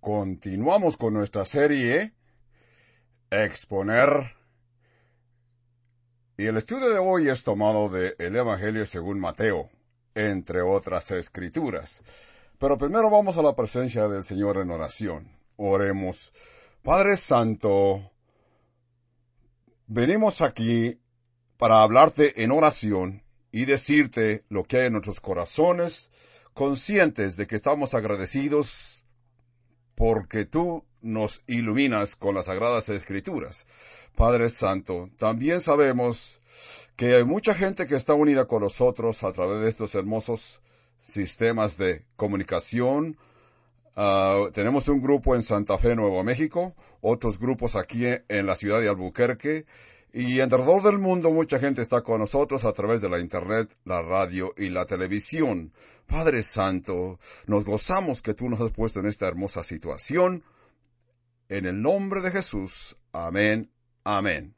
Continuamos con nuestra serie Exponer, y el estudio de hoy es tomado del Evangelio según Mateo, entre otras escrituras. Pero primero vamos a la presencia del Señor en oración. Oremos. Padre Santo, venimos aquí para hablarte en oración y decirte lo que hay en nuestros corazones, conscientes de que estamos agradecidos porque tú nos iluminas con las Sagradas Escrituras. Padre Santo, también sabemos que hay mucha gente que está unida con nosotros a través de estos hermosos sistemas de comunicación. Tenemos un grupo en Santa Fe, Nuevo México, otros grupos aquí en la ciudad de Albuquerque, y alrededor del mundo mucha gente está con nosotros a través de la internet, la radio y la televisión. Padre Santo, nos gozamos que tú nos has puesto en esta hermosa situación. En el nombre de Jesús. Amén. Amén.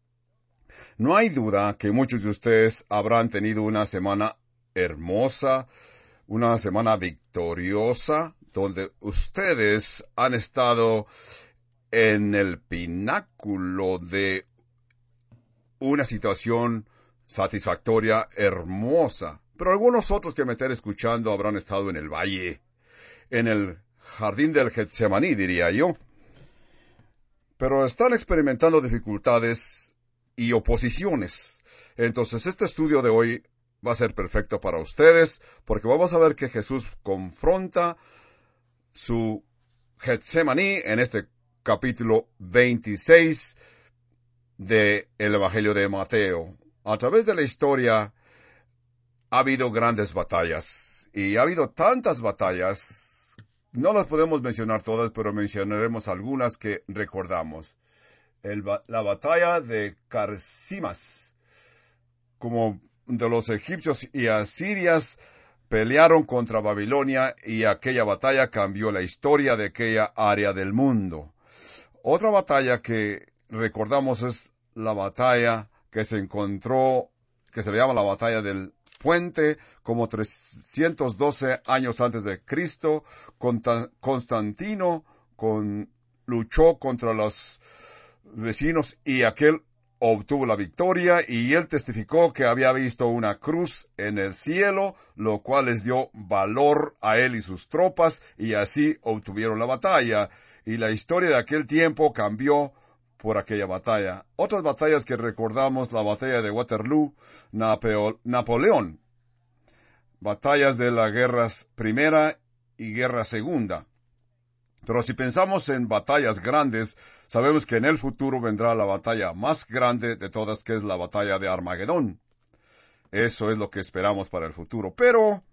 No hay duda que muchos de ustedes habrán tenido una semana hermosa, una semana victoriosa, donde ustedes han estado en el pináculo de una situación satisfactoria, hermosa. Pero algunos otros que me estén escuchando habrán estado en el valle, en el jardín del Getsemaní, diría yo. Pero están experimentando dificultades y oposiciones. Entonces este estudio de hoy va a ser perfecto para ustedes, porque vamos a ver que Jesús confronta su Getsemaní en este capítulo 26 del Evangelio de Mateo. A través de la historia ha habido grandes batallas, y ha habido tantas batallas, no las podemos mencionar todas, pero mencionaremos algunas que recordamos. La batalla de Carsimas, como de los egipcios y asirias pelearon contra Babilonia, y aquella batalla cambió la historia de aquella área del mundo. Otra batalla que recordamos es la batalla que se encontró, que se le llama la batalla del puente, como 312 años antes de Cristo. Constantino luchó contra los vecinos y aquel obtuvo la victoria, y él testificó que había visto una cruz en el cielo, lo cual les dio valor a él y sus tropas, y así obtuvieron la batalla. Y la historia de aquel tiempo cambió por aquella batalla. Otras batallas que recordamos: la batalla de Waterloo, Napoleón, batallas de la Guerra Primera y Guerra Segunda. Pero si pensamos en batallas grandes, sabemos que en el futuro vendrá la batalla más grande de todas, que es la batalla de Armagedón. Eso es lo que esperamos para el futuro. Pero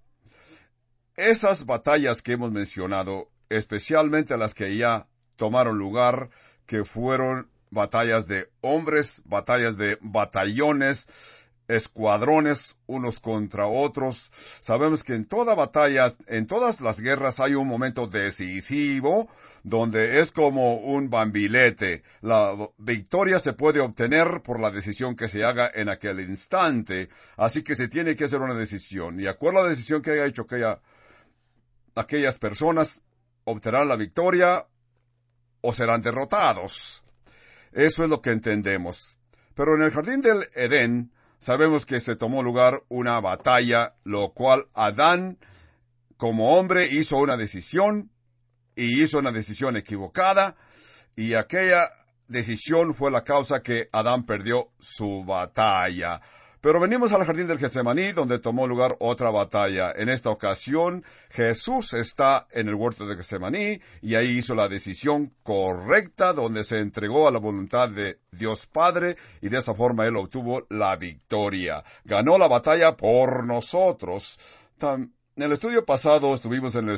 esas batallas que hemos mencionado, especialmente las que ya tomaron lugar, que fueron batallas de hombres, batallas de batallones, escuadrones unos contra otros. Sabemos que en toda batalla, en todas las guerras, hay un momento decisivo donde es como un bambilete. La victoria se puede obtener por la decisión que se haga en aquel instante. Así que se tiene que hacer una decisión. Y de acuerdo a la decisión que haya hecho aquellas personas, obtendrán la victoria o serán derrotados. Eso es lo que entendemos. Pero en el jardín del Edén, sabemos que se tomó lugar una batalla, lo cual Adán, como hombre, hizo una decisión, y hizo una decisión equivocada, y aquella decisión fue la causa que Adán perdió su batalla. Pero venimos al jardín del Getsemaní, donde tomó lugar otra batalla. En esta ocasión, Jesús está en el huerto de Getsemaní, y ahí hizo la decisión correcta, donde se entregó a la voluntad de Dios Padre, y de esa forma él obtuvo la victoria. Ganó la batalla por nosotros. En el estudio pasado estuvimos en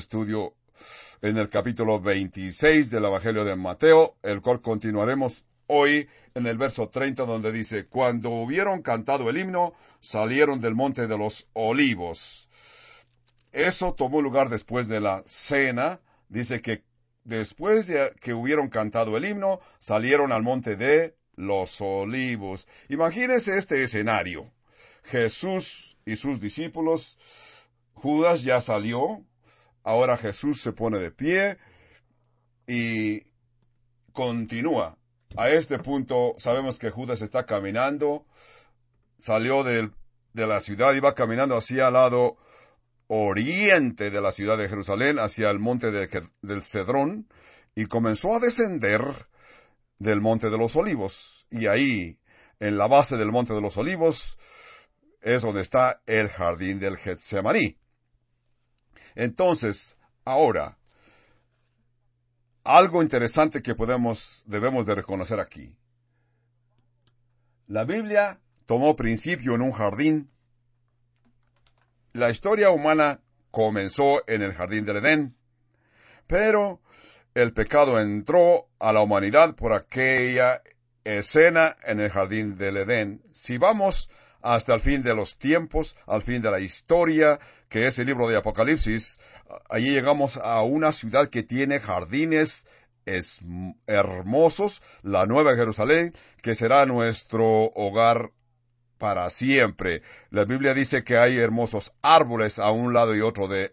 el capítulo 26 del Evangelio de Mateo, el cual continuaremos hoy en el verso 30, donde dice: cuando hubieron cantado el himno, salieron del monte de los olivos. Eso tomó lugar después de la cena. Dice que después de que hubieron cantado el himno, salieron al monte de los olivos. Imagínense este escenario: Jesús y sus discípulos. Judas ya salió. Ahora Jesús se pone de pie y continúa. A este punto sabemos que Judas está caminando, salió de la ciudad, iba caminando hacia el lado oriente de la ciudad de Jerusalén, hacia el monte del Cedrón, y comenzó a descender del monte de los olivos. Y ahí, en la base del monte de los olivos, es donde está el jardín del Getsemaní. Entonces, ahora, algo interesante que debemos de reconocer aquí. La Biblia tomó principio en un jardín. La historia humana comenzó en el jardín del Edén, pero el pecado entró a la humanidad por aquella escena en el jardín del Edén. Si vamos hasta el fin de los tiempos, al fin de la historia, que es el libro de Apocalipsis, allí llegamos a una ciudad que tiene jardines hermosos, la Nueva Jerusalén, que será nuestro hogar para siempre. La Biblia dice que hay hermosos árboles a un lado y otro de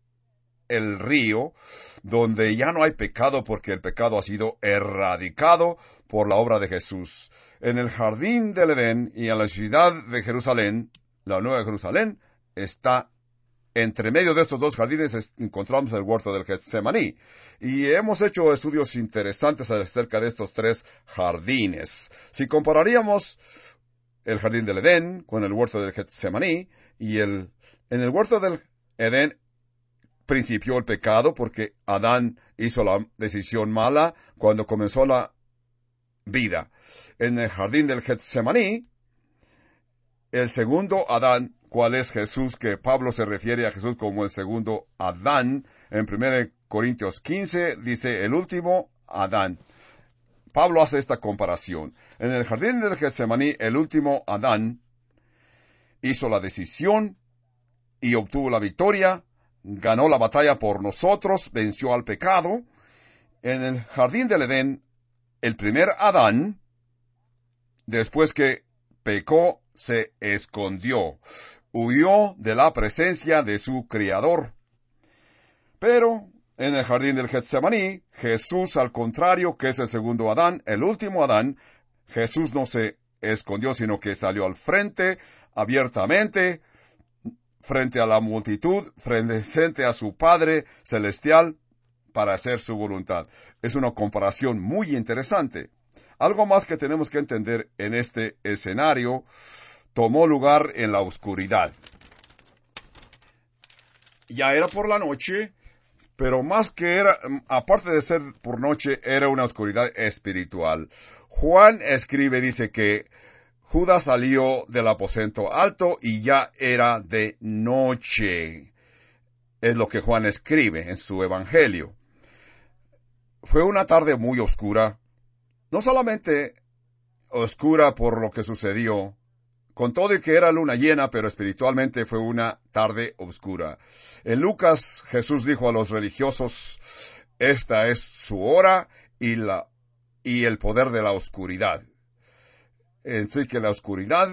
el río, donde ya no hay pecado porque el pecado ha sido erradicado por la obra de Jesús. En el jardín del Edén y en la ciudad de Jerusalén, la Nueva Jerusalén, está entre medio de estos dos jardines encontramos el huerto del Getsemaní. Y hemos hecho estudios interesantes acerca de estos tres jardines. Si compararíamos el jardín del Edén con el huerto del Getsemaní, en el huerto del Edén principió el pecado porque Adán hizo la decisión mala cuando comenzó la vida. En el jardín del Getsemaní, el segundo Adán, ¿cuál es Jesús? Que Pablo se refiere a Jesús como el segundo Adán. En 1 Corintios 15 dice el último Adán. Pablo hace esta comparación. En el jardín del Getsemaní, el último Adán hizo la decisión y obtuvo la victoria, ganó la batalla por nosotros, venció al pecado. En el jardín del Edén, el primer Adán, después que pecó, se escondió, huyó de la presencia de su Creador. Pero en el jardín del Getsemaní, Jesús, al contrario, que es el segundo Adán, el último Adán, Jesús no se escondió, sino que salió al frente, abiertamente, frente a la multitud, frente a su Padre Celestial, para hacer su voluntad. Es una comparación muy interesante. Algo más que tenemos que entender en este escenario tomó lugar en la oscuridad. Ya era por la noche, pero más que era, aparte de ser por noche, era una oscuridad espiritual. Juan escribe, dice que Judas salió del aposento alto y ya era de noche. Es lo que Juan escribe en su evangelio. Fue una tarde muy oscura, no solamente oscura por lo que sucedió, con todo y que era luna llena, pero espiritualmente fue una tarde oscura. En Lucas, Jesús dijo a los religiosos, esta es su hora y el poder de la oscuridad. Así que la oscuridad,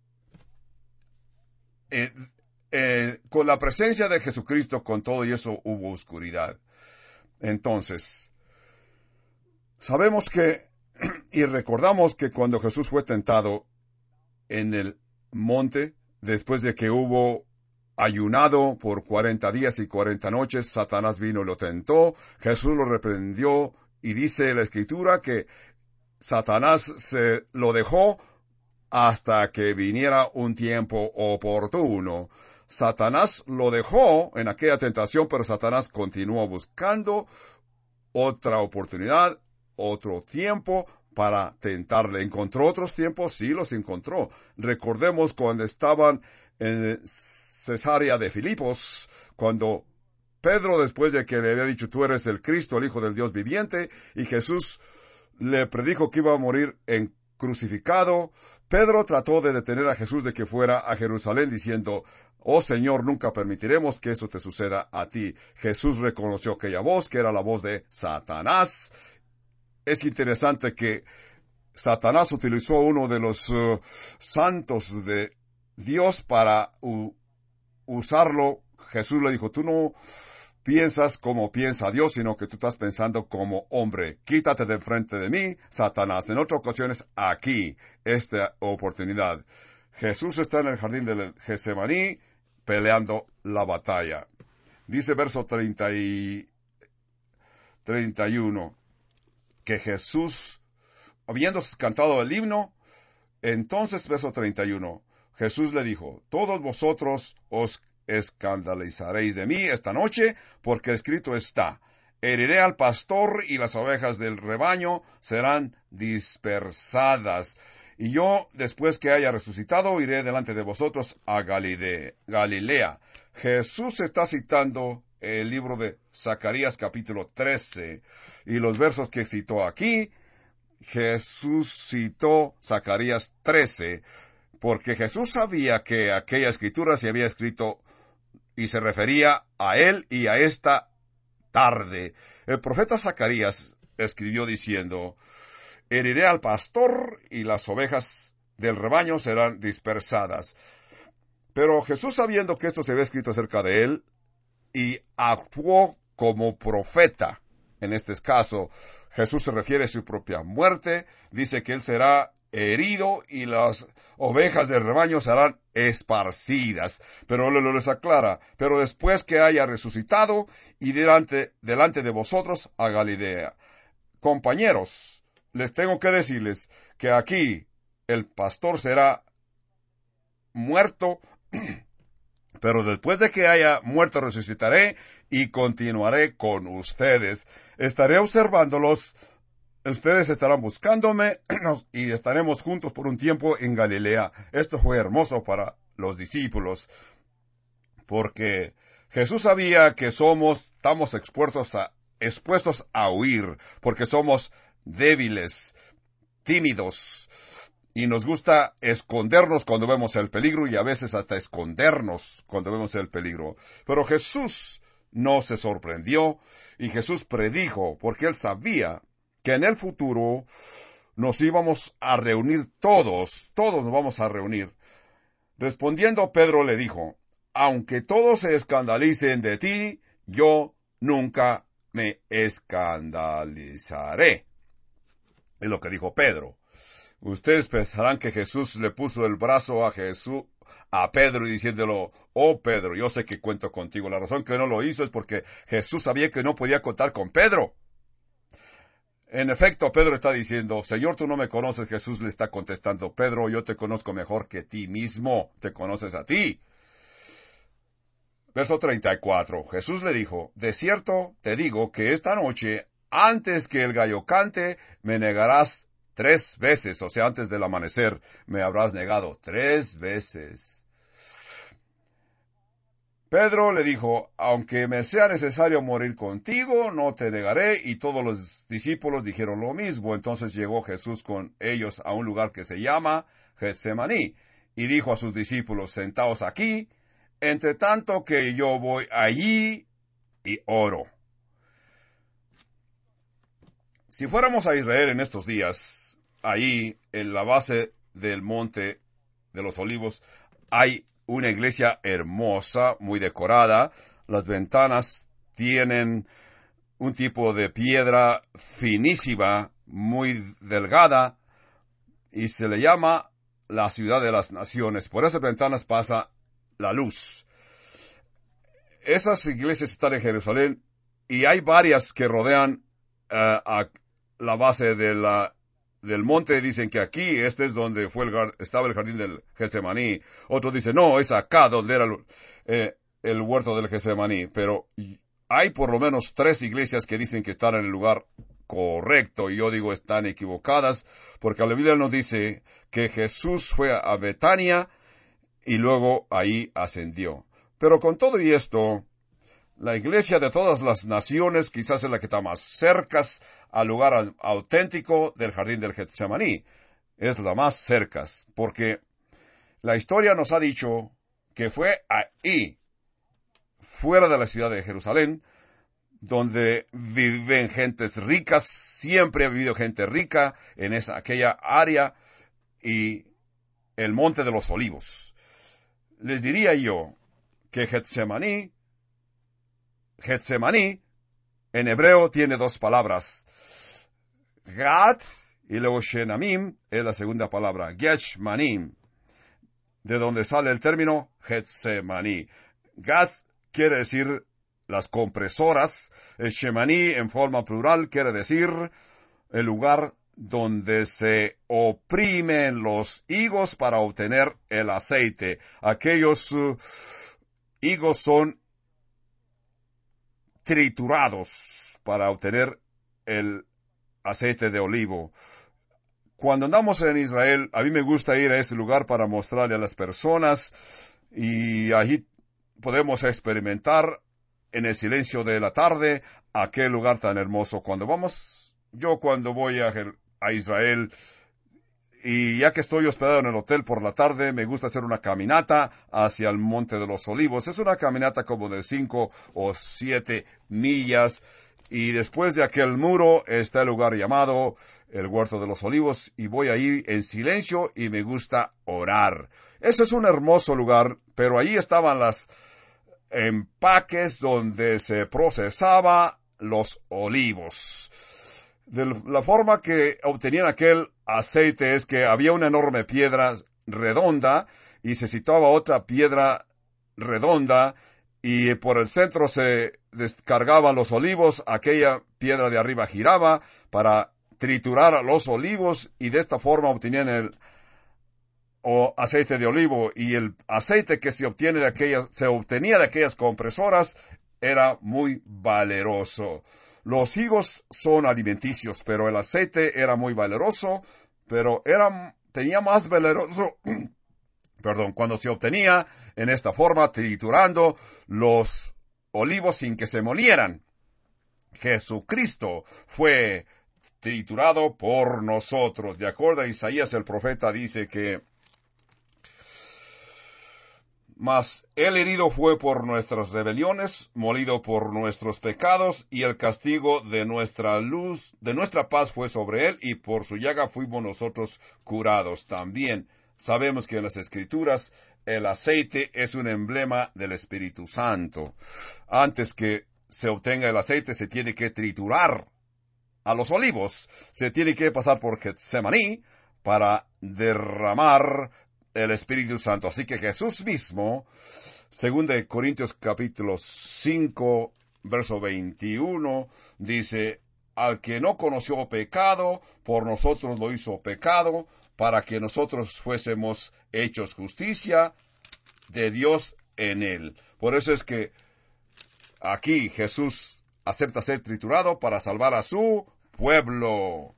con la presencia de Jesucristo, con todo y eso hubo oscuridad. Entonces, sabemos que, y recordamos que cuando Jesús fue tentado en el monte, después de que hubo ayunado por 40 días y 40 noches, Satanás vino y lo tentó, Jesús lo reprendió, y dice la Escritura que Satanás se lo dejó hasta que viniera un tiempo oportuno. Satanás lo dejó en aquella tentación, pero Satanás continuó buscando otra oportunidad, otro tiempo para tentarle. ¿Encontró otros tiempos? Sí, los encontró. Recordemos cuando estaban en Cesarea de Filipos, cuando Pedro, después de que le había dicho, tú eres el Cristo, el Hijo del Dios viviente, y Jesús le predijo que iba a morir crucificado, Pedro trató de detener a Jesús de que fuera a Jerusalén diciendo, oh Señor, nunca permitiremos que eso te suceda a ti. Jesús reconoció aquella voz, que era la voz de Satanás. Es interesante que Satanás utilizó uno de los santos de Dios para usarlo. Jesús le dijo, tú no piensas como piensa Dios, sino que tú estás pensando como hombre. Quítate de frente de mí, Satanás. En otras ocasiones, aquí, esta oportunidad. Jesús está en el jardín del Getsemaní peleando la batalla. Dice verso 31, que Jesús, habiendo cantado el himno, entonces verso 31, Jesús le dijo, todos vosotros os escandalizaréis de mí esta noche, porque escrito está, heriré al pastor y las ovejas del rebaño serán dispersadas. Y yo, después que haya resucitado, iré delante de vosotros a Galilea. Jesús está citando el libro de Zacarías capítulo 13, y los versos que citó aquí, Jesús citó Zacarías 13, porque Jesús sabía que aquella escritura se había escrito y se refería a él y a esta tarde. El profeta Zacarías escribió diciendo, heriré al pastor y las ovejas del rebaño serán dispersadas. Pero Jesús, sabiendo que esto se había escrito acerca de él, y actuó como profeta. En este caso, Jesús se refiere a su propia muerte, dice que él será herido y las ovejas del rebaño serán esparcidas. Pero les aclara, pero después que haya resucitado y delante de vosotros a Galilea. Compañeros, les tengo que decirles que aquí el pastor será muerto, pero después de que haya muerto resucitaré y continuaré con ustedes. Estaré observándolos, ustedes estarán buscándome y estaremos juntos por un tiempo en Galilea. Esto fue hermoso para los discípulos, porque Jesús sabía que estamos expuestos a huir, porque somos débiles, tímidos, y nos gusta escondernos cuando vemos el peligro y a veces hasta escondernos cuando vemos el peligro. Pero Jesús no se sorprendió y Jesús predijo, porque él sabía que en el futuro nos íbamos a reunir todos nos vamos a reunir. Respondiendo Pedro le dijo, aunque todos se escandalicen de ti, yo nunca me escandalizaré. Es lo que dijo Pedro. Ustedes pensarán que Jesús le puso el brazo a Pedro y diciéndolo, oh Pedro, yo sé que cuento contigo. La razón que no lo hizo es porque Jesús sabía que no podía contar con Pedro. En efecto, Pedro está diciendo, Señor, tú no me conoces. Jesús le está contestando, Pedro, yo te conozco mejor que ti mismo, te conoces a ti. Verso 34, Jesús le dijo, de cierto te digo que esta noche, antes que el gallo cante, me negarás 3 veces, o sea, antes del amanecer, me habrás negado 3 veces. Pedro le dijo, aunque me sea necesario morir contigo, no te negaré, y todos los discípulos dijeron lo mismo. Entonces llegó Jesús con ellos a un lugar que se llama Getsemaní, y dijo a sus discípulos, sentaos aquí, entre tanto que yo voy allí y oro. Si fuéramos a Israel en estos días, ahí en la base del monte de los olivos hay una iglesia hermosa, muy decorada. Las ventanas tienen un tipo de piedra finísima, muy delgada, y se le llama la ciudad de las naciones. Por esas ventanas pasa la luz. Esas iglesias están en Jerusalén y hay varias que rodean a la base del monte. Dicen que aquí, este es donde estaba el jardín del Getsemaní. Otros dicen, no, es acá donde era el huerto del Getsemaní. Pero hay por lo menos 3 iglesias que dicen que están en el lugar correcto. Y yo digo, están equivocadas, porque la Biblia nos dice que Jesús fue a Betania y luego ahí ascendió. Pero con todo y esto, la iglesia de todas las naciones quizás es la que está más cerca al lugar auténtico del jardín del Getsemaní. Es la más cerca, porque la historia nos ha dicho que fue ahí, fuera de la ciudad de Jerusalén, donde viven gentes ricas. Siempre ha vivido gente rica en aquella área, y el monte de los olivos. Les diría yo que Getsemaní Getsemaní, en hebreo tiene dos palabras. Gad y luego Shenamim es la segunda palabra. Geshmanim, de donde sale el término Getsemaní. Gad quiere decir las compresoras. Shemaní en forma plural quiere decir el lugar donde se oprimen los higos para obtener el aceite. Aquellos higos son triturados para obtener el aceite de olivo. Cuando andamos en Israel, a mí me gusta ir a este lugar para mostrarle a las personas, y allí podemos experimentar en el silencio de la tarde aquel lugar tan hermoso. Cuando voy a Israel, y ya que estoy hospedado en el hotel por la tarde, me gusta hacer una caminata hacia el Monte de los Olivos. Es una caminata como de 5 o 7 millas, y después de aquel muro está el lugar llamado el Huerto de los Olivos, y voy ahí en silencio y me gusta orar. Ese es un hermoso lugar, pero ahí estaban las empaques donde se procesaba los olivos. De la forma que obtenían aquel aceite es que había una enorme piedra redonda y se situaba otra piedra redonda, y por el centro se descargaban los olivos. Aquella piedra de arriba giraba para triturar los olivos, y de esta forma obtenían el aceite de olivo, y el aceite que se obtenía de aquellas compresoras era muy valeroso. Los higos son alimenticios, pero el aceite era muy valeroso, pero tenía más valeroso, cuando se obtenía en esta forma, triturando los olivos sin que se molieran. Jesucristo fue triturado por nosotros. De acuerdo a Isaías, el profeta dice que mas el herido fue por nuestras rebeliones, molido por nuestros pecados, y el castigo de nuestra paz fue sobre él, y por su llaga fuimos nosotros curados. También sabemos que en las Escrituras el aceite es un emblema del Espíritu Santo. Antes que se obtenga el aceite, se tiene que triturar a los olivos, se tiene que pasar por Getsemaní para derramar el Espíritu Santo. Así que Jesús mismo, según de Corintios capítulo 5, verso 21, dice: al que no conoció pecado, por nosotros lo hizo pecado, para que nosotros fuésemos hechos justicia de Dios en él. Por eso es que aquí Jesús acepta ser triturado para salvar a su pueblo.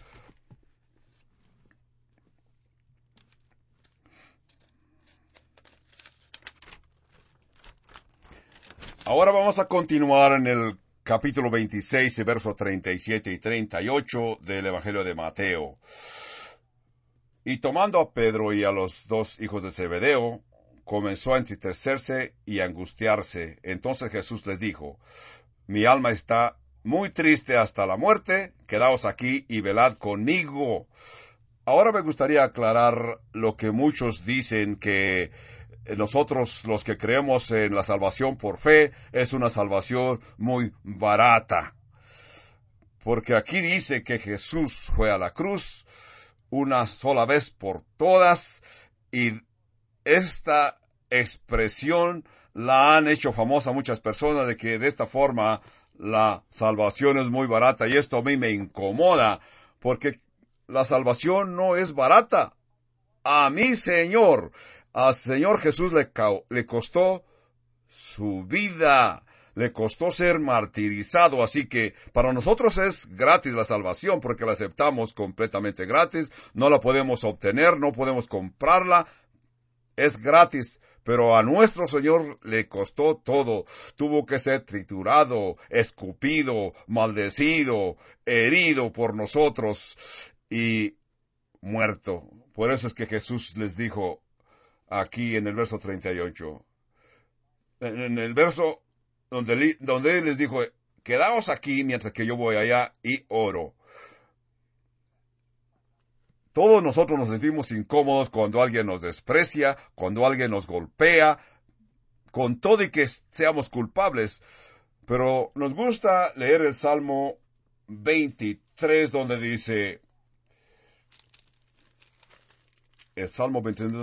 Ahora vamos a continuar en el capítulo 26, versos 37 y 38 del Evangelio de Mateo. Y tomando a Pedro y a los dos hijos de Zebedeo, comenzó a entristecerse y a angustiarse. Entonces Jesús les dijo: mi alma está muy triste hasta la muerte, quedaos aquí y velad conmigo. Ahora me gustaría aclarar lo que muchos dicen, que nosotros, los que creemos en la salvación por fe, es una salvación muy barata. Porque aquí dice que Jesús fue a la cruz una sola vez por todas, y esta expresión la han hecho famosa muchas personas, de que de esta forma la salvación es muy barata, y esto a mí me incomoda, porque la salvación no es barata. A mi Señor, al Señor Jesús le costó su vida, le costó ser martirizado. Así que para nosotros es gratis la salvación, porque la aceptamos completamente gratis. No la podemos obtener, no podemos comprarla, es gratis. Pero a nuestro Señor le costó todo. Tuvo que ser triturado, escupido, maldecido, herido por nosotros y muerto. Por eso es que Jesús les dijo aquí en el verso 38, en el verso donde Él les dijo: quedaos aquí mientras que yo voy allá y oro. Todos nosotros nos sentimos incómodos cuando alguien nos desprecia, cuando alguien nos golpea, con todo y que seamos culpables. Pero nos gusta leer el Salmo 23, donde dice, el Salmo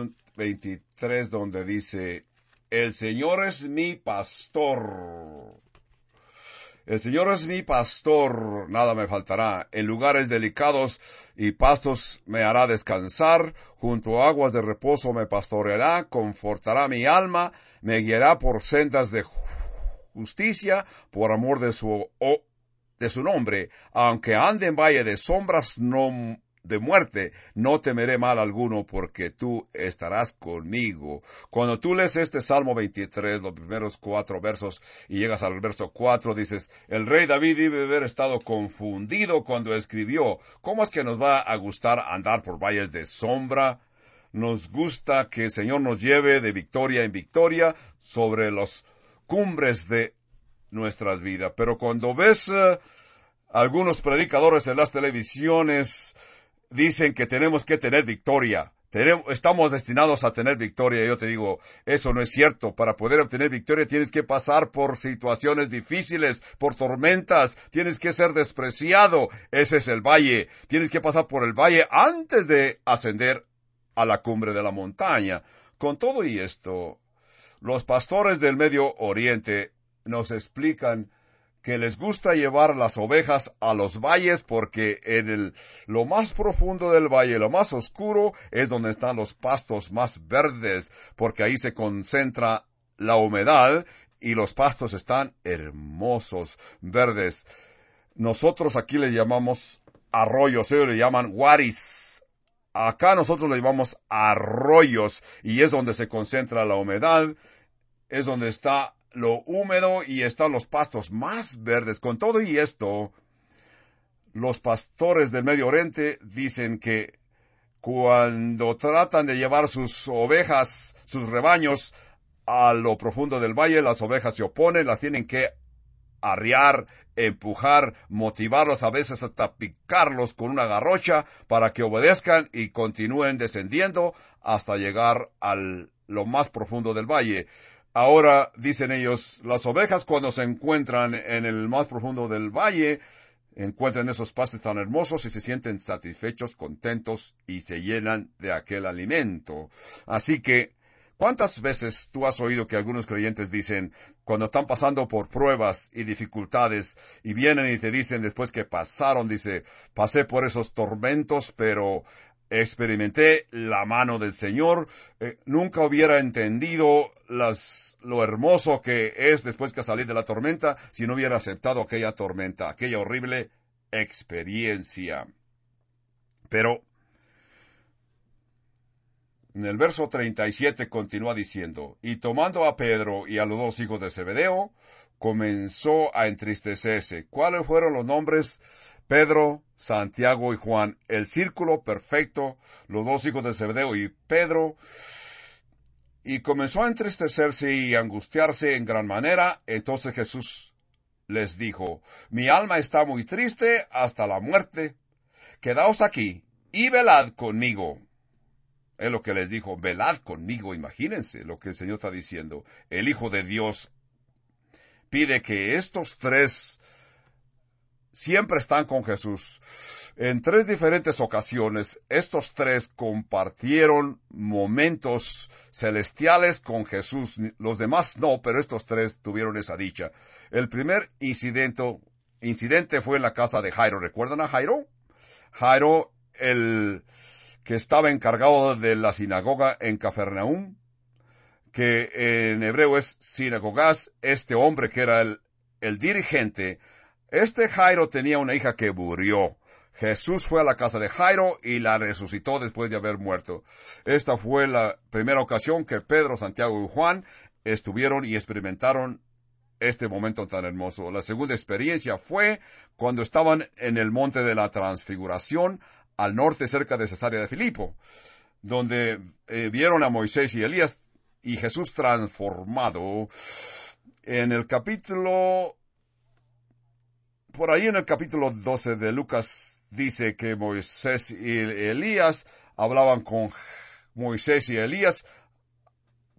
23, donde dice, el Señor es mi pastor. El Señor es mi pastor, nada me faltará. En lugares delicados y pastos me hará descansar. Junto a aguas de reposo me pastoreará, confortará mi alma, me guiará por sendas de justicia, por amor de su nombre. Aunque ande en valle de sombras de muerte, no temeré mal alguno, porque tú estarás conmigo. Cuando tú lees este Salmo 23, los primeros 4 versos, y llegas al verso 4, dices, el rey David debe haber estado confundido cuando escribió, ¿cómo es que nos va a gustar andar por valles de sombra? Nos gusta que el Señor nos lleve de victoria en victoria sobre las cumbres de nuestras vidas. Pero cuando ves algunos predicadores en las televisiones, dicen que tenemos que tener victoria. Estamos destinados a tener victoria. Yo te digo, eso no es cierto. Para poder obtener victoria tienes que pasar por situaciones difíciles, por tormentas. Tienes que ser despreciado. Ese es el valle. Tienes que pasar por el valle antes de ascender a la cumbre de la montaña. Con todo y esto, los pastores del Medio Oriente nos explican que les gusta llevar las ovejas a los valles porque en lo más profundo del valle, lo más oscuro, es donde están los pastos más verdes, porque ahí se concentra la humedad y los pastos están hermosos, verdes. Nosotros aquí le llamamos arroyos, ellos le llaman waris. Acá nosotros le llamamos arroyos y es donde se concentra la humedad, es donde está lo húmedo y están los pastos más verdes. Con todo y esto, los pastores del Medio Oriente dicen que cuando tratan de llevar sus ovejas, sus rebaños a lo profundo del valle, las ovejas se oponen, las tienen que arriar, empujar, motivarlos, a veces hasta picarlos con una garrocha para que obedezcan y continúen descendiendo hasta llegar a lo más profundo del valle. Ahora, dicen ellos, las ovejas cuando se encuentran en el más profundo del valle, encuentran esos pastos tan hermosos y se sienten satisfechos, contentos y se llenan de aquel alimento. Así que, ¿cuántas veces tú has oído que algunos creyentes dicen, cuando están pasando por pruebas y dificultades, y vienen y te dicen después que pasaron, dice, pasé por esos tormentos, pero experimenté la mano del Señor, nunca hubiera entendido lo hermoso que es después que salí de la tormenta si no hubiera aceptado aquella tormenta, aquella horrible experiencia. Pero en el verso 37 continúa diciendo, y tomando a Pedro y a los 2 hijos de Zebedeo, comenzó a entristecerse. ¿Cuáles fueron los nombres? Pedro, Santiago y Juan, el círculo perfecto, los 2 hijos de Zebedeo y Pedro, y comenzó a entristecerse y angustiarse en gran manera. Entonces Jesús les dijo, mi alma está muy triste hasta la muerte, quedaos aquí y velad conmigo. Es lo que les dijo, velad conmigo. Imagínense lo que el Señor está diciendo. El Hijo de Dios pide que estos 3 siempre están con Jesús. En 3 diferentes ocasiones, estos 3 compartieron momentos celestiales con Jesús. Los demás no, pero estos 3 tuvieron esa dicha. El primer incidente fue en la casa de Jairo. ¿Recuerdan a Jairo? Jairo, el que estaba encargado de la sinagoga en Cafarnaúm, que en hebreo es sinagogas, este hombre que era el dirigente. Este Jairo tenía una hija que murió. Jesús fue a la casa de Jairo y la resucitó después de haber muerto. Esta fue la primera ocasión que Pedro, Santiago y Juan estuvieron y experimentaron este momento tan hermoso. La segunda experiencia fue cuando estaban en el monte de la Transfiguración, al norte cerca de Cesarea de Filipo, donde vieron a Moisés y Elías y Jesús transformado. En el capítulo, por ahí en el capítulo 12 de Lucas, dice que Moisés y Elías hablaban con Moisés y Elías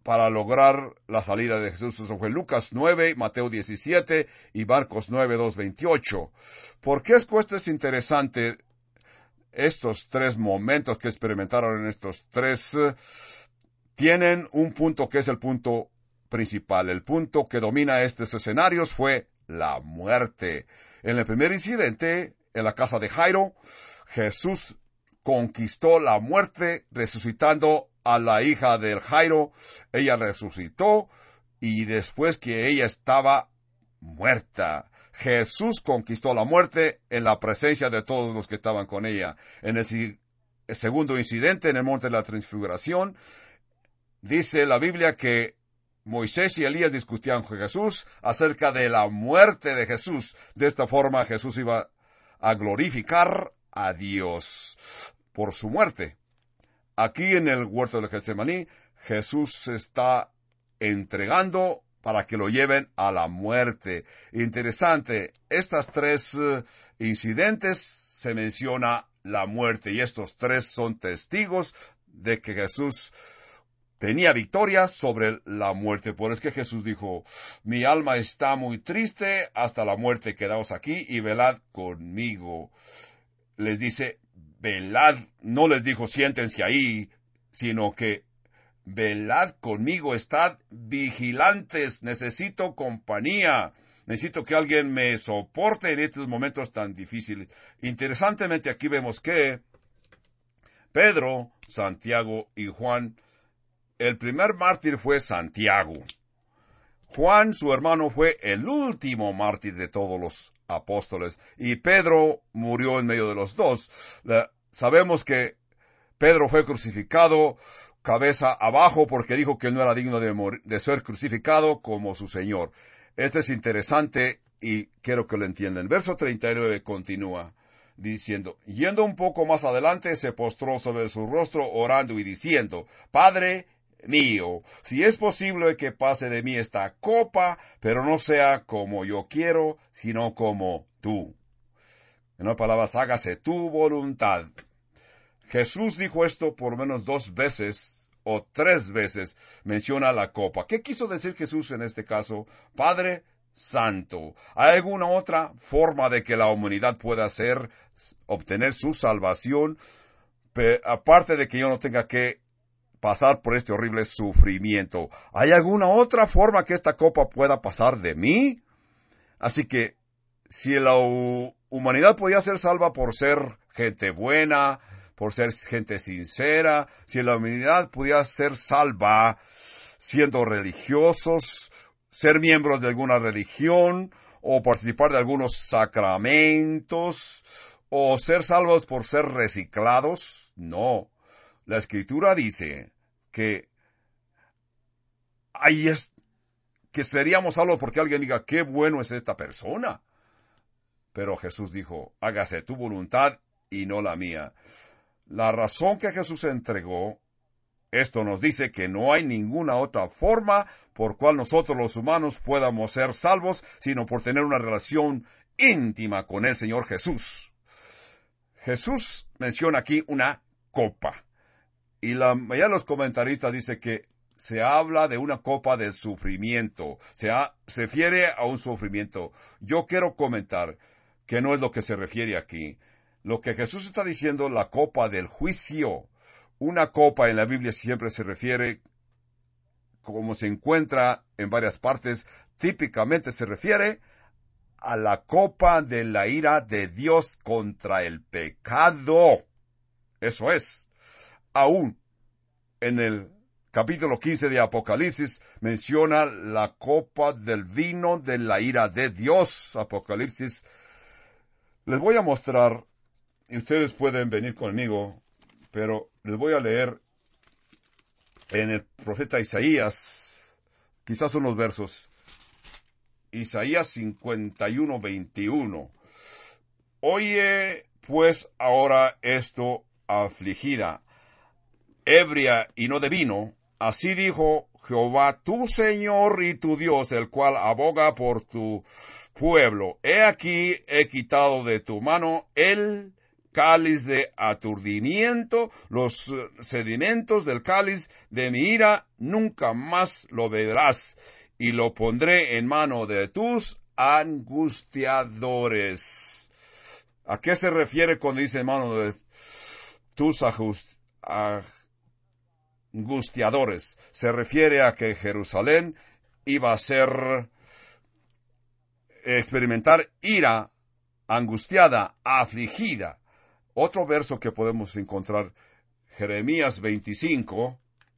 para lograr la salida de Jesús. Eso fue Lucas 9, Mateo 17 y Marcos 9, 2, 28. ¿Por qué esto es interesante? Estos tres momentos que experimentaron en estos tres tienen un punto que es el punto principal. El punto que domina estos escenarios fue la muerte. En el primer incidente, en la casa de Jairo, Jesús conquistó la muerte resucitando a la hija del Jairo. Ella resucitó y después que ella estaba muerta, Jesús conquistó la muerte en la presencia de todos los que estaban con ella. En el segundo incidente, en el monte de la transfiguración, dice la Biblia que Moisés y Elías discutían con Jesús acerca de la muerte de Jesús. De esta forma Jesús iba a glorificar a Dios por su muerte. Aquí en el huerto de Getsemaní, Jesús se está entregando para que lo lleven a la muerte. Interesante, estas tres incidentes se menciona la muerte y estos tres son testigos de que Jesús tenía victoria sobre la muerte. Por eso es que Jesús dijo, mi alma está muy triste hasta la muerte, quedaos aquí y velad conmigo. Les dice, velad, no les dijo siéntense ahí, sino que velad conmigo, estad vigilantes, necesito compañía, necesito que alguien me soporte en estos momentos tan difíciles. Interesantemente aquí vemos que Pedro, Santiago y Juan, el primer mártir fue Santiago. Juan, su hermano, fue el último mártir de todos los apóstoles. Y Pedro murió en medio de los dos. Sabemos que Pedro fue crucificado cabeza abajo porque dijo que él no era digno de ser crucificado como su Señor. Esto es interesante y quiero que lo entiendan. Verso 39 continúa diciendo, yendo un poco más adelante, se postró sobre su rostro orando y diciendo, Padre mío, si es posible que pase de mí esta copa, pero no sea como yo quiero, sino como tú. En otras palabras, hágase tu voluntad. Jesús dijo esto por lo menos 2 veces o 3 veces, menciona la copa. ¿Qué quiso decir Jesús en este caso? Padre Santo. ¿Hay alguna otra forma de que la humanidad pueda obtener su salvación, aparte de que yo no tenga que pasar por este horrible sufrimiento? ¿Hay alguna otra forma que esta copa pueda pasar de mí? Así que, si la humanidad podía ser salva por ser gente buena, por ser gente sincera, si la humanidad pudiera ser salva siendo religiosos, ser miembros de alguna religión, o participar de algunos sacramentos, o ser salvos por ser reciclados, no. La Escritura dice que que seríamos salvos porque alguien diga, qué bueno es esta persona. Pero Jesús dijo, hágase tu voluntad y no la mía. La razón que Jesús entregó, esto nos dice que no hay ninguna otra forma por cual nosotros los humanos podamos ser salvos, sino por tener una relación íntima con el Señor Jesús. Jesús menciona aquí una copa. Y la mayoría de los comentaristas dice que se habla de una copa del sufrimiento. Se refiere a un sufrimiento. Yo quiero comentar que no es lo que se refiere aquí. Lo que Jesús está diciendo, la copa del juicio. Una copa en la Biblia siempre se refiere, como se encuentra en varias partes, típicamente se refiere a la copa de la ira de Dios contra el pecado. Eso es. Aún en el capítulo 15 de Apocalipsis menciona la copa del vino de la ira de Dios. Apocalipsis. Les voy a mostrar, y ustedes pueden venir conmigo, pero les voy a leer en el profeta Isaías, quizás unos versos. Isaías 51, 21. Oye, pues ahora esto, afligida, ebria y no de vino, así dijo Jehová tu Señor y tu Dios, el cual aboga por tu pueblo. He aquí he quitado de tu mano el cáliz de aturdimiento, los sedimentos del cáliz de mi ira, nunca más lo beberás, y lo pondré en mano de tus angustiadores. ¿A qué se refiere cuando dice en mano de tus angustiadores? Se refiere a que Jerusalén iba a experimentar ira, angustiada, afligida. Otro verso que podemos encontrar, Jeremías 25,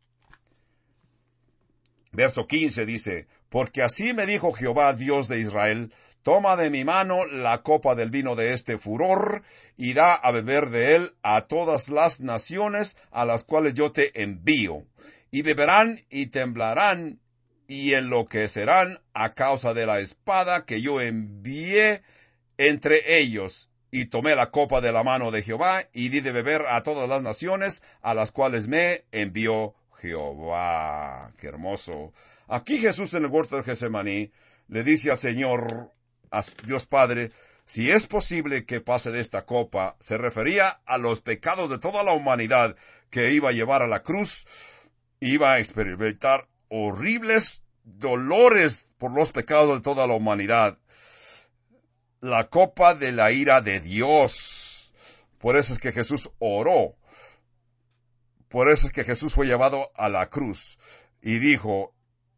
verso 15 dice, porque así me dijo Jehová, Dios de Israel, toma de mi mano la copa del vino de este furor, y da a beber de él a todas las naciones a las cuales yo te envío, y beberán y temblarán, y enloquecerán a causa de la espada que yo envié entre ellos. Y tomé la copa de la mano de Jehová, y di de beber a todas las naciones a las cuales me envió Jehová. ¡Qué hermoso! Aquí Jesús en el huerto de Getsemaní le dice al Señor, a Dios Padre, si es posible que pase de esta copa. Se refería a los pecados de toda la humanidad que iba a llevar a la cruz. Iba a experimentar horribles dolores por los pecados de toda la humanidad. La copa de la ira de Dios. Por eso es que Jesús oró. Por eso es que Jesús fue llevado a la cruz y dijo,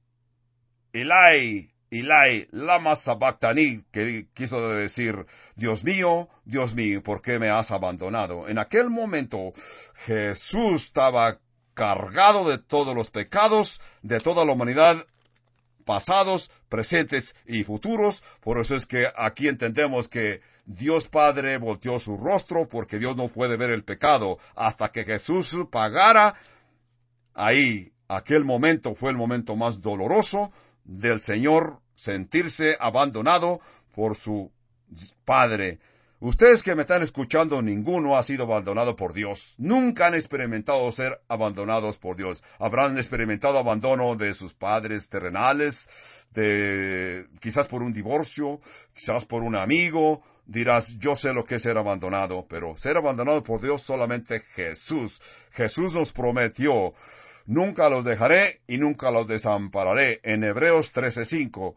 Elai, Elai, lama sabactani, que quiso decir, Dios mío, ¿por qué me has abandonado? En aquel momento Jesús estaba cargado de todos los pecados de toda la humanidad, pasados, presentes y futuros. Por eso es que aquí entendemos que Dios Padre volteó su rostro, porque Dios no puede ver el pecado hasta que Jesús pagara. Ahí, aquel momento fue el momento más doloroso del Señor, sentirse abandonado por su Padre. Ustedes que me están escuchando, ninguno ha sido abandonado por Dios. Nunca han experimentado ser abandonados por Dios. Habrán experimentado abandono de sus padres terrenales, quizás por un divorcio, quizás por un amigo. Dirás, yo sé lo que es ser abandonado, pero ser abandonado por Dios solamente Jesús. Jesús nos prometió, nunca los dejaré y nunca los desampararé. En Hebreos 13:5.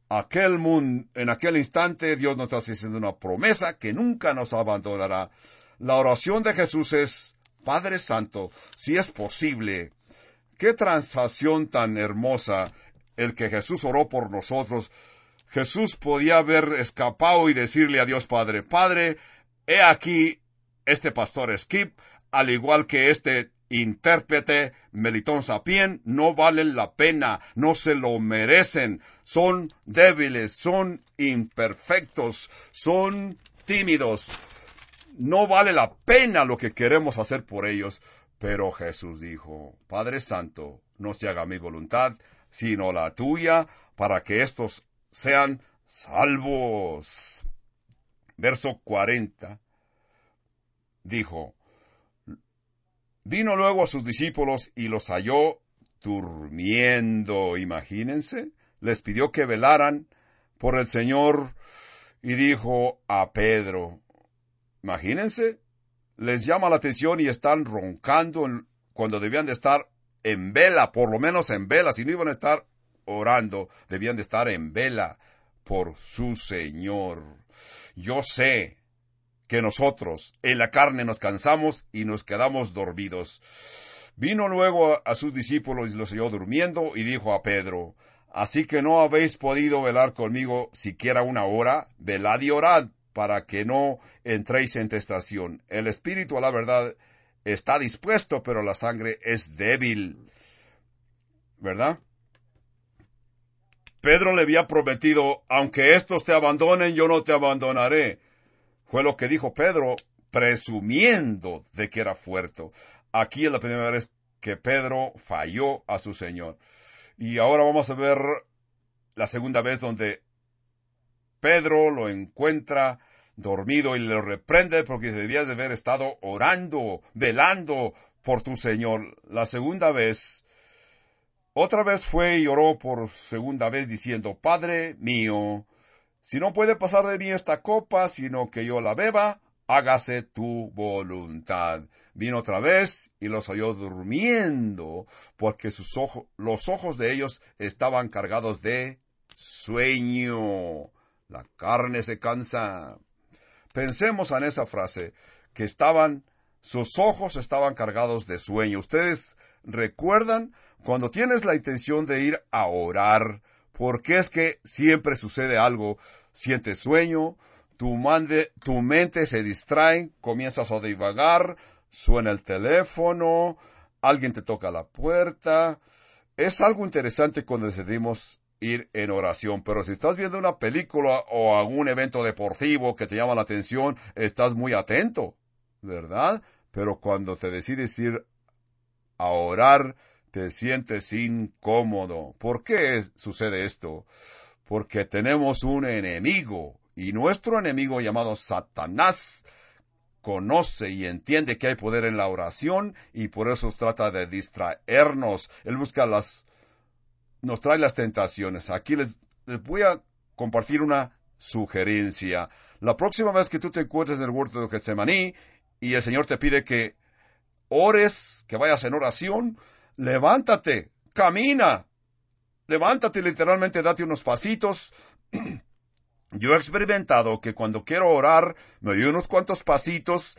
En aquel instante Dios nos está haciendo una promesa que nunca nos abandonará. La oración de Jesús es, Padre Santo, si es posible. Qué transacción tan hermosa el que Jesús oró por nosotros. Jesús podía haber escapado y decirle a Dios Padre, Padre, he aquí este pastor Skip, al igual que este intérprete Melitón Sapien, no valen la pena, no se lo merecen, son débiles, son imperfectos, son tímidos, no vale la pena lo que queremos hacer por ellos. Pero Jesús dijo, Padre Santo, no se haga mi voluntad, sino la tuya, para que estos sean salvos. Verso 40, dijo, vino luego a sus discípulos y los halló durmiendo. Imagínense, les pidió que velaran por el Señor y dijo a Pedro, imagínense, les llama la atención y están roncando cuando debían de estar en vela, por lo menos en vela. Si no iban a estar orando, debían de estar en vela por su Señor. Yo sé que nosotros en la carne nos cansamos y nos quedamos dormidos. Vino luego a sus discípulos y los halló durmiendo y dijo a Pedro, así que no habéis podido velar conmigo siquiera una hora, velad y orad para que no entréis en tentación. El espíritu a la verdad está dispuesto, pero la sangre es débil. ¿Verdad? Pedro le había prometido, aunque estos te abandonen, yo no te abandonaré. Fue lo que dijo Pedro, presumiendo de que era fuerte. Aquí es la primera vez que Pedro falló a su Señor. Y ahora vamos a ver la segunda vez donde Pedro lo encuentra dormido y le reprende porque debías de haber estado orando, velando por tu Señor. La segunda vez, otra vez fue y oró por segunda vez diciendo, Padre mío, si no puede pasar de mí esta copa, sino que yo la beba, hágase tu voluntad. Vino otra vez y los halló durmiendo, porque los ojos de ellos estaban cargados de sueño. La carne se cansa. Pensemos en esa frase, que sus ojos estaban cargados de sueño. ¿Ustedes recuerdan cuando tienes la intención de ir a orar? Porque es que siempre sucede algo. Sientes sueño, tu mente se distrae, comienzas a divagar, suena el teléfono, alguien te toca la puerta. Es algo interesante cuando decidimos ir en oración, pero si estás viendo una película o algún evento deportivo que te llama la atención, estás muy atento, ¿verdad? Pero cuando te decides ir a orar, te sientes incómodo. ¿Por qué sucede esto? Porque tenemos un enemigo, y nuestro enemigo llamado Satanás conoce y entiende que hay poder en la oración, y por eso trata de distraernos. Él nos trae las tentaciones. Aquí les voy a compartir una sugerencia. La próxima vez que tú te encuentres en el huerto de Getsemaní y el Señor te pide que ores, que vayas en oración, levántate, camina, levántate, literalmente date unos pasitos. Yo he experimentado que cuando quiero orar, me doy unos cuantos pasitos,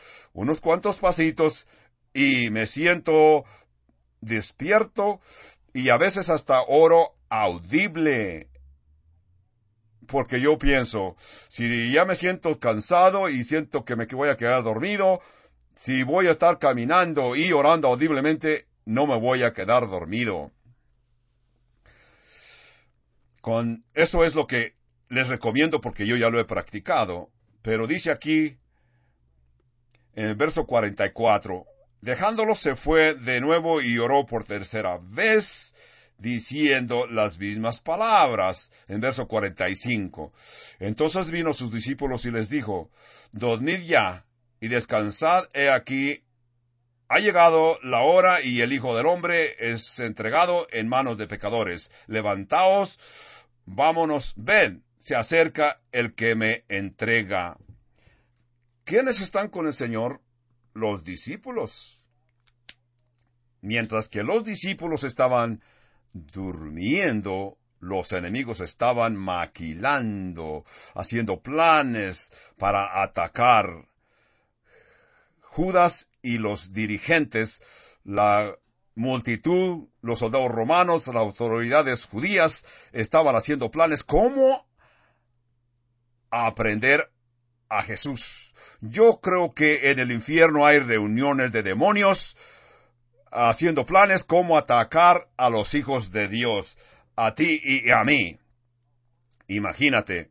y me siento despierto, y a veces hasta oro audible. Porque yo pienso, si ya me siento cansado y siento que me voy a quedar dormido, si voy a estar caminando y orando audiblemente, no me voy a quedar dormido. Eso es lo que les recomiendo porque yo ya lo he practicado. Pero dice aquí, en el verso 44, dejándolo se fue de nuevo y oró por tercera vez, diciendo las mismas palabras. En verso 45, entonces vino sus discípulos y les dijo, dormid ya y descansad, he aquí, ha llegado la hora y el Hijo del Hombre es entregado en manos de pecadores. Levantaos, vámonos, ven, se acerca el que me entrega. ¿Quiénes están con el Señor? Los discípulos. Mientras que los discípulos estaban durmiendo, los enemigos estaban maquilando, haciendo planes para atacar. Judas y los dirigentes, la multitud, los soldados romanos, las autoridades judías, estaban haciendo planes cómo aprender a Jesús. Yo creo que en el infierno hay reuniones de demonios haciendo planes cómo atacar a los hijos de Dios, a ti y a mí. Imagínate.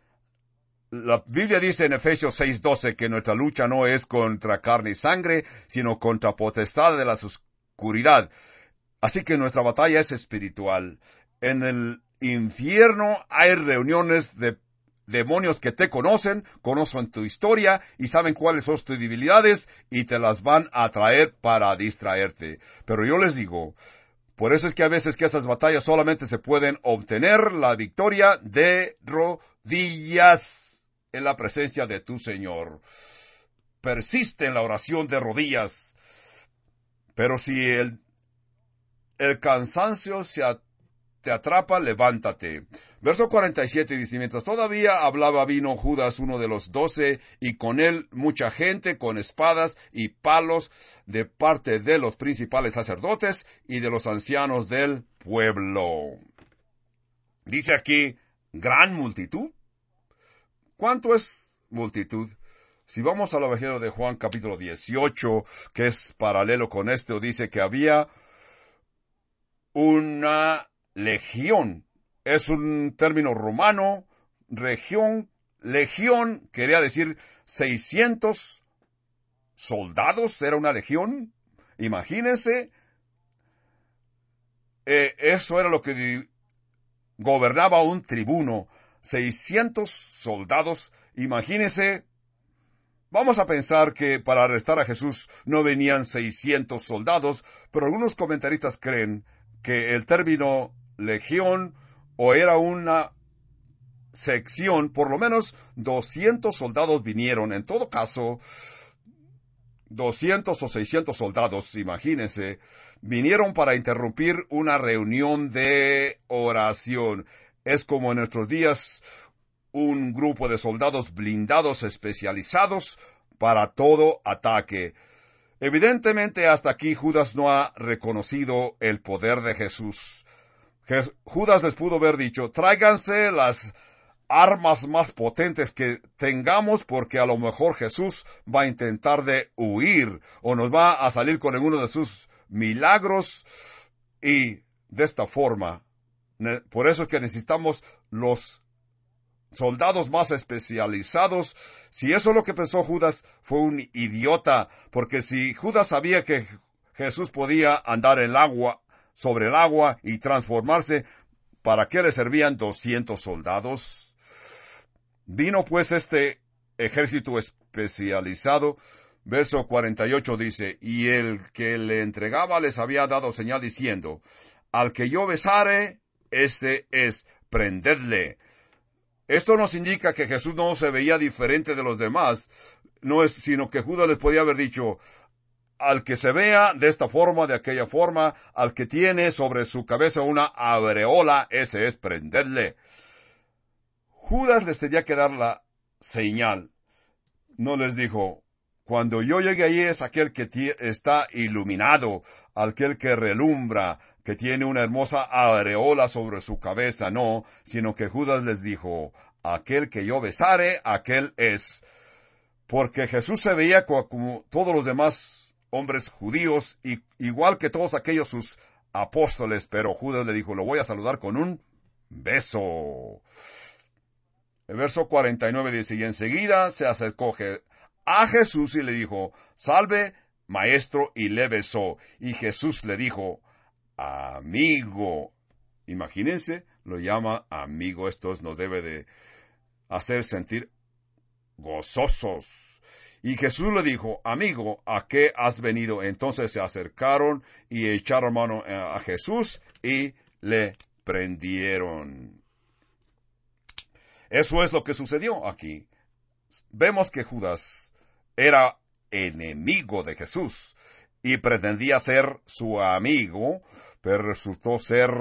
La Biblia dice en Efesios 6:12 que nuestra lucha no es contra carne y sangre, sino contra potestad de la oscuridad. Así que nuestra batalla es espiritual. En el infierno hay reuniones de demonios que te conocen tu historia y saben cuáles son tus debilidades y te las van a traer para distraerte. Pero yo les digo, por eso es que a veces que esas batallas solamente se pueden obtener la victoria de rodillas en la presencia de tu Señor. Persiste en la oración de rodillas. Pero si el cansancio te atrapa, levántate. Verso 47 dice, mientras todavía hablaba, vino Judas, uno de los 12, y con él mucha gente con espadas y palos de parte de los principales sacerdotes y de los ancianos del pueblo. Dice aquí, gran multitud. ¿Cuánto es multitud? Si vamos al Evangelio de Juan capítulo 18, que es paralelo con esto, dice que había una legión. Es un término romano. Legión quería decir 600 soldados. Era una legión. Imagínense. Eso era lo que gobernaba un tribuno. 600 soldados. Imagínense. Vamos a pensar que para arrestar a Jesús no venían 600 soldados, pero algunos comentaristas creen que el término legión o era una sección, por lo menos 200 soldados vinieron. En todo caso, 200 o 600 soldados, imagínense, vinieron para interrumpir una reunión de oración. Es como en nuestros días un grupo de soldados blindados especializados para todo ataque. Evidentemente, hasta aquí Judas no ha reconocido el poder de Jesús. Judas les pudo haber dicho, tráiganse las armas más potentes que tengamos, porque a lo mejor Jesús va a intentar de huir o nos va a salir con alguno de sus milagros, y de esta forma, por eso es que necesitamos los soldados más especializados. Si eso es lo que pensó Judas, fue un idiota, porque si Judas sabía que Jesús podía andar en el agua, sobre el agua y transformarse, ¿para qué le servían 200 soldados? Vino pues este ejército especializado. Verso 48 dice, y el que le entregaba les había dado señal diciendo, al que yo besare, ese es, prendedle. Esto nos indica que Jesús no se veía diferente de los demás, no es, sino que Judas les podía haber dicho, al que se vea de esta forma, de aquella forma, al que tiene sobre su cabeza una aureola, ese es, prendedle. Judas les tenía que dar la señal. No les dijo, cuando yo llegue ahí es aquel que está iluminado, aquel que relumbra, que tiene una hermosa aureola sobre su cabeza. No, sino que Judas les dijo, aquel que yo besare, aquel es. Porque Jesús se veía como todos los demás hombres judíos, igual que todos aquellos sus apóstoles, pero Judas le dijo, lo voy a saludar con un beso. El verso 49 dice, y enseguida se acercó a Jesús y le dijo, salve, maestro, y le besó. Y Jesús le dijo, amigo. Imagínense, lo llama amigo. Esto nos debe de hacer sentir gozosos. Y Jesús le dijo, amigo, ¿a qué has venido? Entonces se acercaron y echaron mano a Jesús y le prendieron. Eso es lo que sucedió aquí. Vemos que Judas era enemigo de Jesús y pretendía ser su amigo, pero resultó ser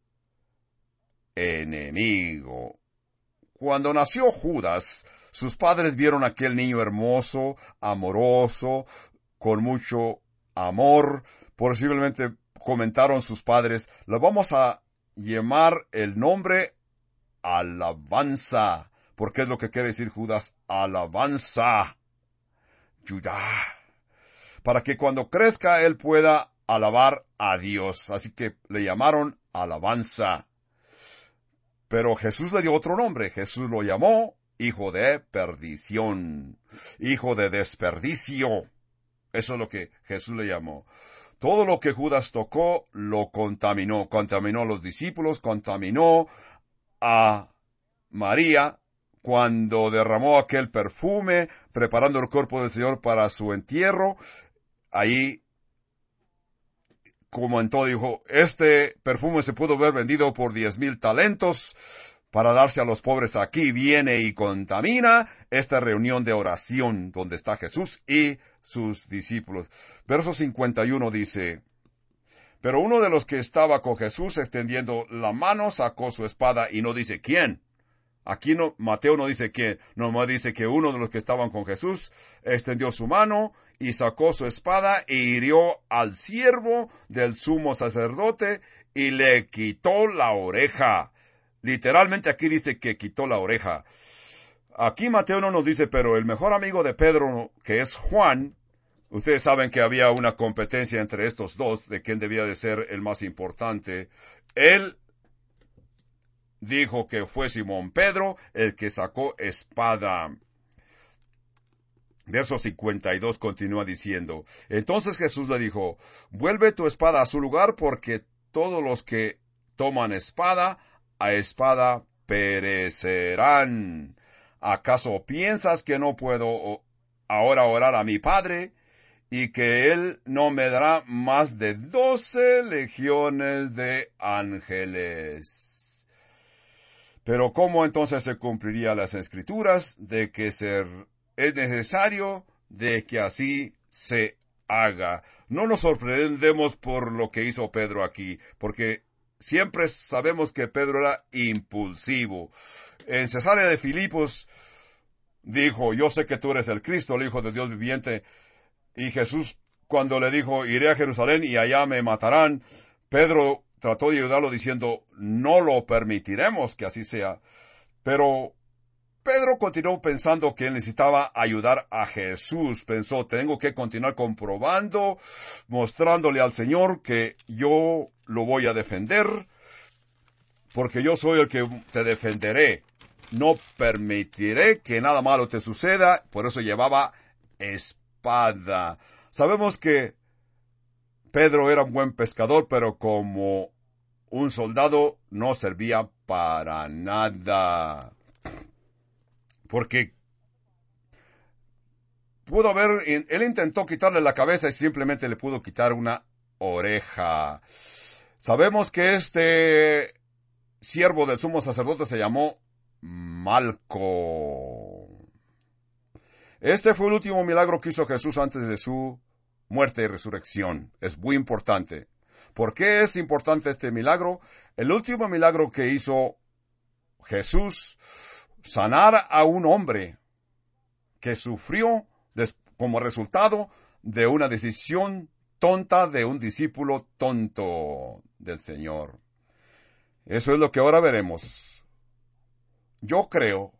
enemigo. Cuando nació Judas, sus padres vieron a aquel niño hermoso, amoroso, con mucho amor. Posiblemente comentaron sus padres, le vamos a llamar el nombre Alabanza, porque es lo que quiere decir Judas, alabanza, Judá, para que cuando crezca él pueda alabar a Dios. Así que le llamaron Alabanza. Pero Jesús le dio otro nombre. Jesús lo llamó hijo de perdición, hijo de desperdicio. Eso es lo que Jesús le llamó. Todo lo que Judas tocó lo contaminó. Contaminó a los discípulos, contaminó a María cuando derramó aquel perfume, preparando el cuerpo del Señor para su entierro. Ahí comentó, dijo, este perfume se pudo haber vendido por 10,000 talentos para darse a los pobres. Aquí viene y contamina esta reunión de oración donde está Jesús y sus discípulos. Verso 51 dice, pero uno de los que estaba con Jesús extendiendo la mano sacó su espada, y no dice quién. Aquí no, Mateo no dice quién, nomás dice que uno de los que estaban con Jesús extendió su mano y sacó su espada e hirió al siervo del sumo sacerdote y le quitó la oreja. Literalmente aquí dice que quitó la oreja. Aquí Mateo no nos dice, pero el mejor amigo de Pedro, que es Juan, ustedes saben que había una competencia entre estos dos de quién debía de ser el más importante. Él dijo que fue Simón Pedro el que sacó espada. Verso 52 continúa diciendo, entonces Jesús le dijo, vuelve tu espada a su lugar, porque todos los que toman espada, a espada perecerán. ¿Acaso piensas que no puedo ahora orar a mi Padre, y que Él no me dará más de 12 legiones de ángeles? Pero ¿cómo entonces se cumplirían las escrituras de que es necesario de que así se haga? No nos sorprendemos por lo que hizo Pedro aquí, porque siempre sabemos que Pedro era impulsivo. En Cesarea de Filipos dijo, yo sé que tú eres el Cristo, el Hijo de Dios viviente. Y Jesús, cuando le dijo, iré a Jerusalén y allá me matarán, Pedro trató de ayudarlo diciendo, no lo permitiremos que así sea. Pero Pedro continuó pensando que él necesitaba ayudar a Jesús. Pensó, tengo que continuar comprobando, mostrándole al Señor que yo lo voy a defender, porque yo soy el que te defenderé. No permitiré que nada malo te suceda. Por eso llevaba espada. Sabemos que Pedro era un buen pescador, pero como un soldado no servía para nada. Porque él intentó quitarle la cabeza y simplemente le pudo quitar una oreja. Sabemos que este siervo del sumo sacerdote se llamó Malco. Este fue el último milagro que hizo Jesús antes de su muerte y resurrección. Es muy importante. ¿Por qué es importante este milagro? El último milagro que hizo Jesús, sanar a un hombre que sufrió como resultado de una decisión tonta de un discípulo tonto del Señor. Eso es lo que ahora veremos. Yo creo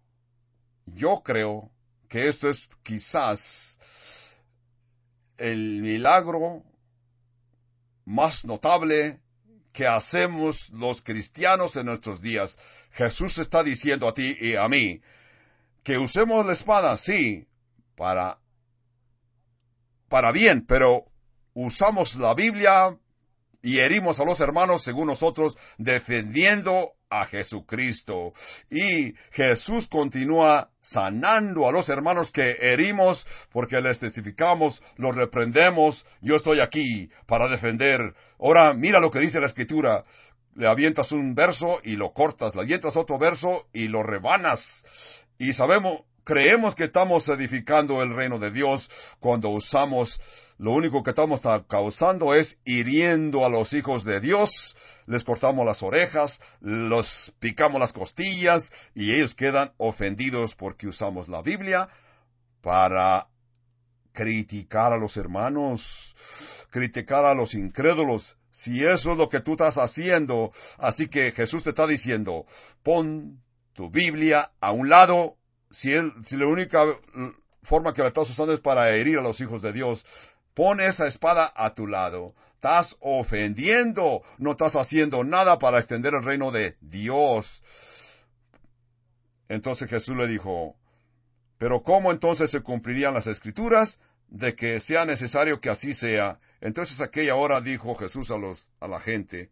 que esto es quizás el milagro más notable que hacemos los cristianos en nuestros días. Jesús está diciendo a ti y a mí que usemos la espada, sí, para bien, pero usamos la Biblia y herimos a los hermanos según nosotros, defendiendo a Jesucristo. Y Jesús continúa sanando a los hermanos que herimos, porque les testificamos, los reprendemos. Yo estoy aquí para defender. Ahora mira lo que dice la Escritura. Le avientas un verso y lo cortas, le avientas otro verso y lo rebanas. Y creemos que estamos edificando el reino de Dios cuando usamos, lo único que estamos causando es hiriendo a los hijos de Dios, les cortamos las orejas, los picamos las costillas y ellos quedan ofendidos porque usamos la Biblia para criticar a los hermanos, criticar a los incrédulos. Si eso es lo que tú estás haciendo, así que Jesús te está diciendo, pon tu Biblia a un lado. Si la única forma que la estás usando es para herir a los hijos de Dios, pon esa espada a tu lado. Estás ofendiendo, no estás haciendo nada para extender el reino de Dios. Entonces Jesús le dijo, pero ¿cómo entonces se cumplirían las Escrituras de que sea necesario que así sea? Entonces aquella hora dijo Jesús a la gente,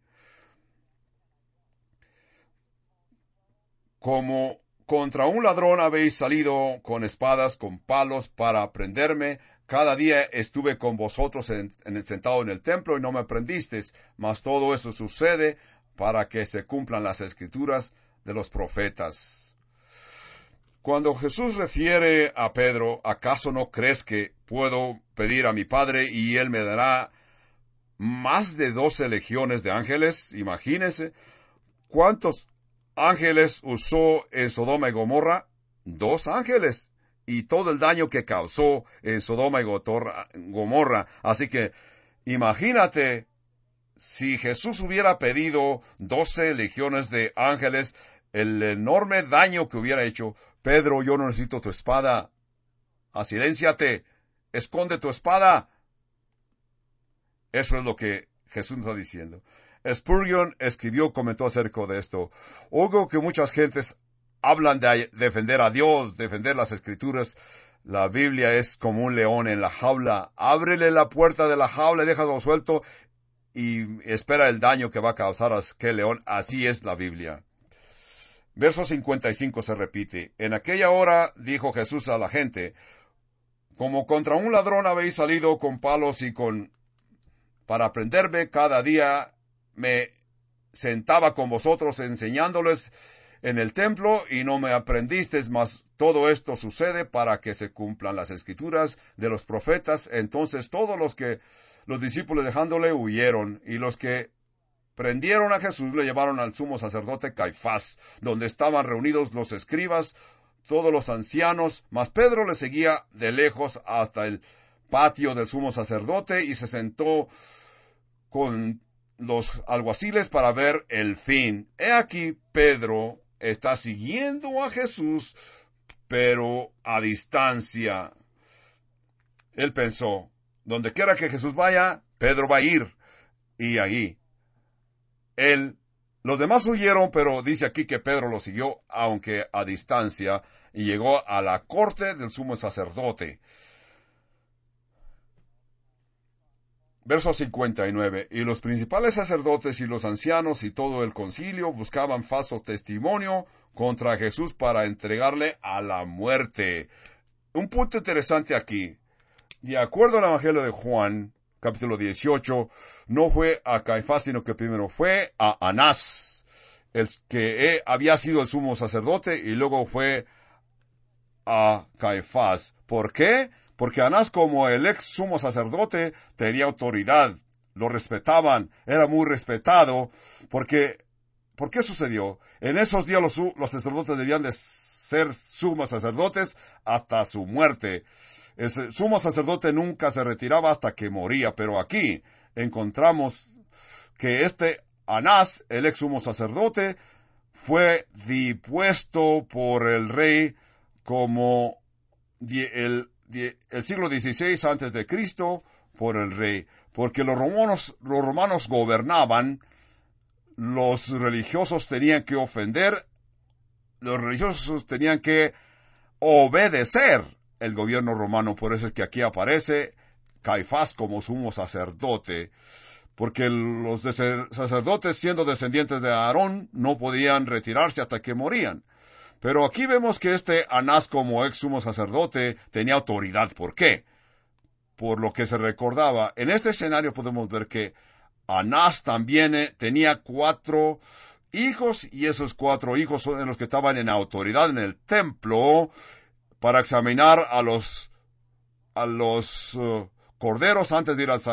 como contra un ladrón habéis salido con espadas, con palos para prenderme. Cada día estuve con vosotros sentado en el templo y no me prendisteis. Mas todo eso sucede para que se cumplan las Escrituras de los profetas. Cuando Jesús refiere a Pedro, ¿acaso no crees que puedo pedir a mi Padre y Él me dará más de 12 legiones de ángeles? Imagínense. ¿Cuántos ángeles usó en Sodoma y Gomorra? 2 ángeles. Y todo el daño que causó en Sodoma y Gomorra. Así que imagínate si Jesús hubiera pedido 12 legiones de ángeles, el enorme daño que hubiera hecho. Pedro, yo no necesito tu espada. Asilénciate. Esconde tu espada. Eso es lo que Jesús está diciendo. Spurgeon comentó acerca de esto. Oigo que muchas gentes hablan de defender a Dios, defender las Escrituras. La Biblia es como un león en la jaula. Ábrele la puerta de la jaula y déjalo suelto y espera el daño que va a causar a aquel león. Así es la Biblia. Verso 55 se repite. En aquella hora dijo Jesús a la gente, como contra un ladrón habéis salido con palos y para prenderme. Cada día me sentaba con vosotros enseñándoles en el templo y no me aprendisteis, mas todo esto sucede para que se cumplan las escrituras de los profetas. Entonces todos los discípulos dejándole huyeron, y los que prendieron a Jesús le llevaron al sumo sacerdote Caifás, donde estaban reunidos los escribas, todos los ancianos, mas Pedro le seguía de lejos hasta el patio del sumo sacerdote y se sentó con los alguaciles para ver el fin. He aquí Pedro está siguiendo a Jesús, pero a distancia. Él pensó, donde quiera que Jesús vaya, Pedro va a ir. Y ahí, los demás huyeron, pero dice aquí que Pedro lo siguió, aunque a distancia, y llegó a la corte del sumo sacerdote. Verso 59. Y los principales sacerdotes y los ancianos y todo el concilio buscaban falso testimonio contra Jesús para entregarle a la muerte. Un punto interesante aquí. De acuerdo al Evangelio de Juan, capítulo 18, no fue a Caifás, sino que primero fue a Anás, el que había sido el sumo sacerdote, y luego fue a Caifás. ¿Por qué? Porque Anás, como el ex sumo sacerdote, tenía autoridad, lo respetaban, era muy respetado, porque ¿por qué sucedió? En esos días los sacerdotes debían de ser sumos sacerdotes hasta su muerte. El sumo sacerdote nunca se retiraba hasta que moría, pero aquí encontramos que Anás, el ex sumo sacerdote, fue depuesto por el rey como el siglo XVI antes de Cristo por el rey, porque los romanos gobernaban, los religiosos tenían que ofender, los religiosos tenían que obedecer el gobierno romano. Por eso es que aquí aparece Caifás como sumo sacerdote, porque los sacerdotes, siendo descendientes de Aarón, no podían retirarse hasta que morían. Pero aquí vemos que Anás, como ex sumo sacerdote, tenía autoridad. ¿Por qué? Por lo que se recordaba. En este escenario podemos ver que Anás también tenía 4 hijos, y esos 4 hijos son los que estaban en autoridad en el templo para examinar a los corderos antes de ir a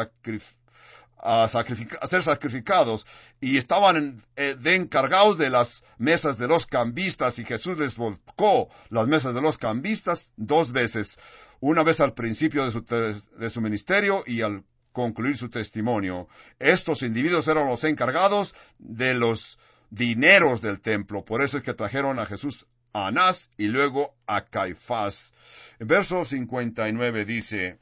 ser sacrificados, y estaban de encargados de las mesas de los cambistas, y Jesús les volcó las mesas de los cambistas 2 veces, una vez al principio de su ministerio y al concluir su testimonio. Estos individuos eran los encargados de los dineros del templo. Por eso es que trajeron a Jesús a Anás y luego a Caifás. En verso 59 dice: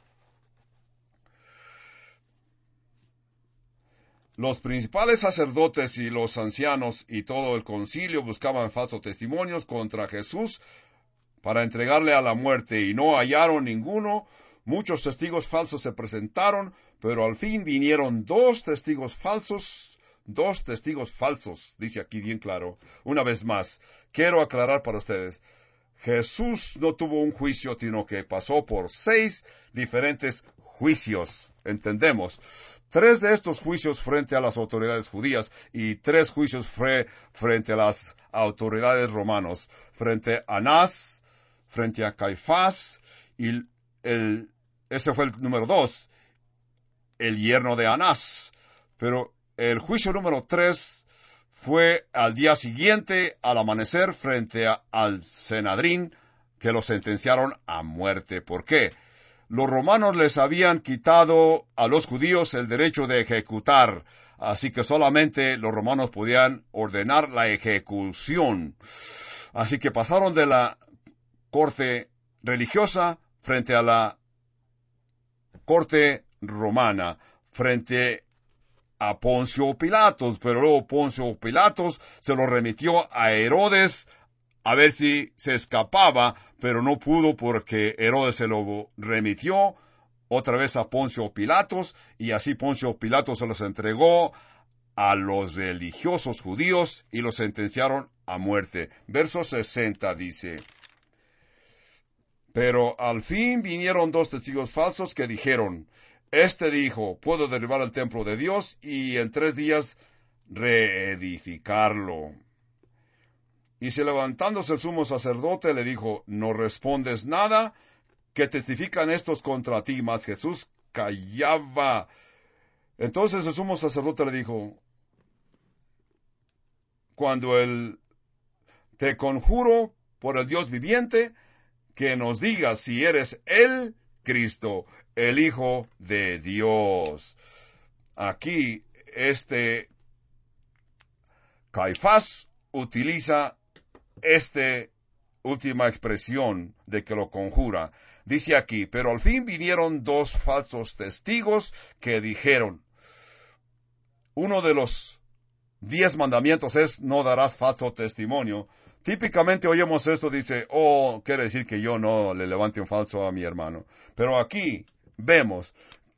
los principales sacerdotes y los ancianos y todo el concilio buscaban falsos testimonios contra Jesús para entregarle a la muerte, y no hallaron ninguno. Muchos testigos falsos se presentaron, pero al fin vinieron 2 testigos falsos. 2 testigos falsos, dice aquí bien claro. Una vez más, quiero aclarar para ustedes. Jesús no tuvo un juicio, sino que pasó por 6 diferentes juicios. Entendemos. 3 de estos juicios frente a las autoridades judías y 3 juicios frente a las autoridades romanos. Frente a Anás, frente a Caifás, y ese fue el número 2, el yerno de Anás. Pero el juicio número 3 fue al día siguiente, al amanecer, frente al Sanedrín, que lo sentenciaron a muerte. ¿Por qué? Los romanos les habían quitado a los judíos el derecho de ejecutar, así que solamente los romanos podían ordenar la ejecución. Así que pasaron de la corte religiosa frente a la corte romana, frente a Poncio Pilatos, pero luego Poncio Pilatos se lo remitió a Herodes a ver si se escapaba, pero no pudo, porque Herodes se lo remitió otra vez a Poncio Pilatos, y así Poncio Pilatos se los entregó a los religiosos judíos y los sentenciaron a muerte. Verso 60 dice: pero al fin vinieron 2 testigos falsos que dijeron: dijo, puedo derribar el templo de Dios y en 3 días reedificarlo. Y si levantándose el sumo sacerdote le dijo, no respondes nada, que testifican estos contra ti. Mas Jesús callaba. Entonces el sumo sacerdote le dijo, cuando te conjuro por el Dios viviente, que nos digas si eres el Cristo, el Hijo de Dios. Aquí, Caifás utiliza esta última expresión de que lo conjura. Dice aquí, pero al fin vinieron 2 falsos testigos que dijeron, uno de los 10 mandamientos es no darás falso testimonio. Típicamente oímos esto, dice, quiere decir que yo no le levante un falso a mi hermano. Pero aquí vemos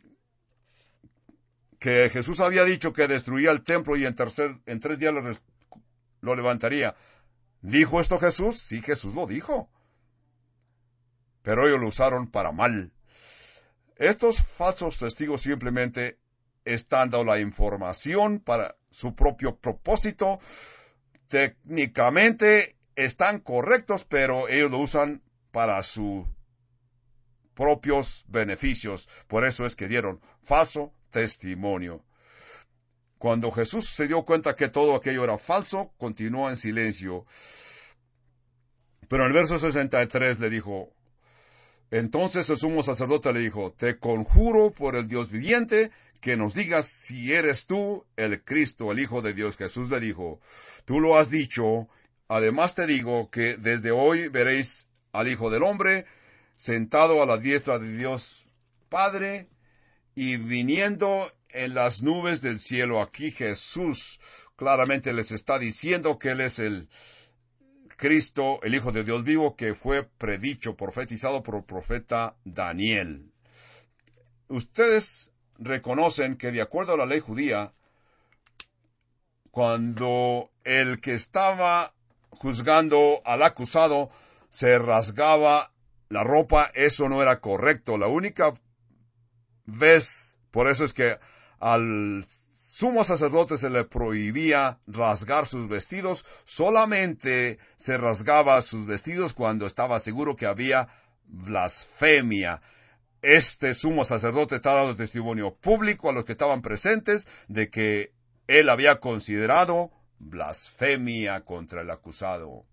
que Jesús había dicho que destruía el templo y en 3 días lo levantaría. ¿Dijo esto Jesús? Sí, Jesús lo dijo. Pero ellos lo usaron para mal. Estos falsos testigos simplemente están dando la información para su propio propósito. Técnicamente están correctos, pero ellos lo usan para sus propios beneficios. Por eso es que dieron falso testimonio. Cuando Jesús se dio cuenta que todo aquello era falso, continuó en silencio. Pero en el verso 63 le dijo, entonces el sumo sacerdote le dijo, te conjuro por el Dios viviente, que nos digas si eres tú el Cristo, el Hijo de Dios. Jesús le dijo, tú lo has dicho, además te digo que desde hoy veréis al Hijo del Hombre sentado a la diestra de Dios Padre y viniendo en las nubes del cielo. Aquí Jesús claramente les está diciendo que Él es el Cristo, el Hijo de Dios vivo, que fue predicho, profetizado por el profeta Daniel. Ustedes reconocen que de acuerdo a la ley judía, cuando el que estaba juzgando al acusado se rasgaba la ropa, eso no era correcto. La única vez, por eso es que al sumo sacerdote se le prohibía rasgar sus vestidos, solamente se rasgaba sus vestidos cuando estaba seguro que había blasfemia. Este sumo sacerdote está dando testimonio público a los que estaban presentes de que él había considerado blasfemia contra el acusado.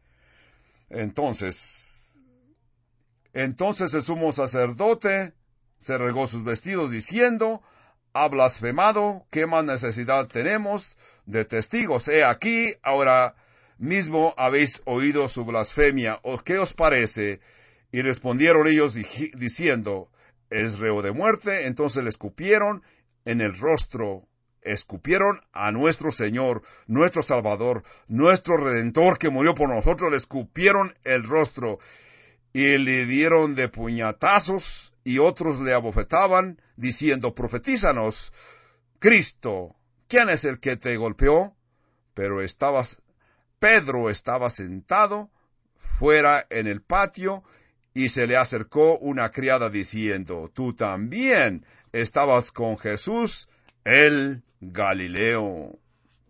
Entonces el sumo sacerdote se regó sus vestidos diciendo, ha blasfemado, ¿qué más necesidad tenemos de testigos? He aquí, ahora mismo habéis oído su blasfemia, ¿o qué os parece? Y respondieron ellos diciendo, es reo de muerte. Entonces le escupieron en el rostro, escupieron a nuestro Señor, nuestro Salvador, nuestro Redentor que murió por nosotros, le escupieron el rostro y le dieron de puñetazos y otros le abofetaban diciendo, profetízanos, Cristo, ¿quién es el que te golpeó? Pero Pedro estaba sentado fuera en el patio y se le acercó una criada diciendo, tú también estabas con Jesús, el Galileo.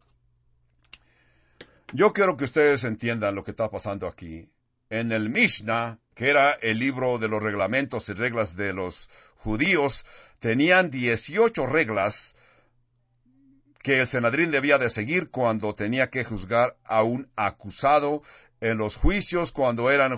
Yo quiero que ustedes entiendan lo que está pasando aquí. En el Mishnah, que era el libro de los reglamentos y reglas de los judíos, tenían 18 reglas que el Sanedrín debía de seguir cuando tenía que juzgar a un acusado en los juicios cuando era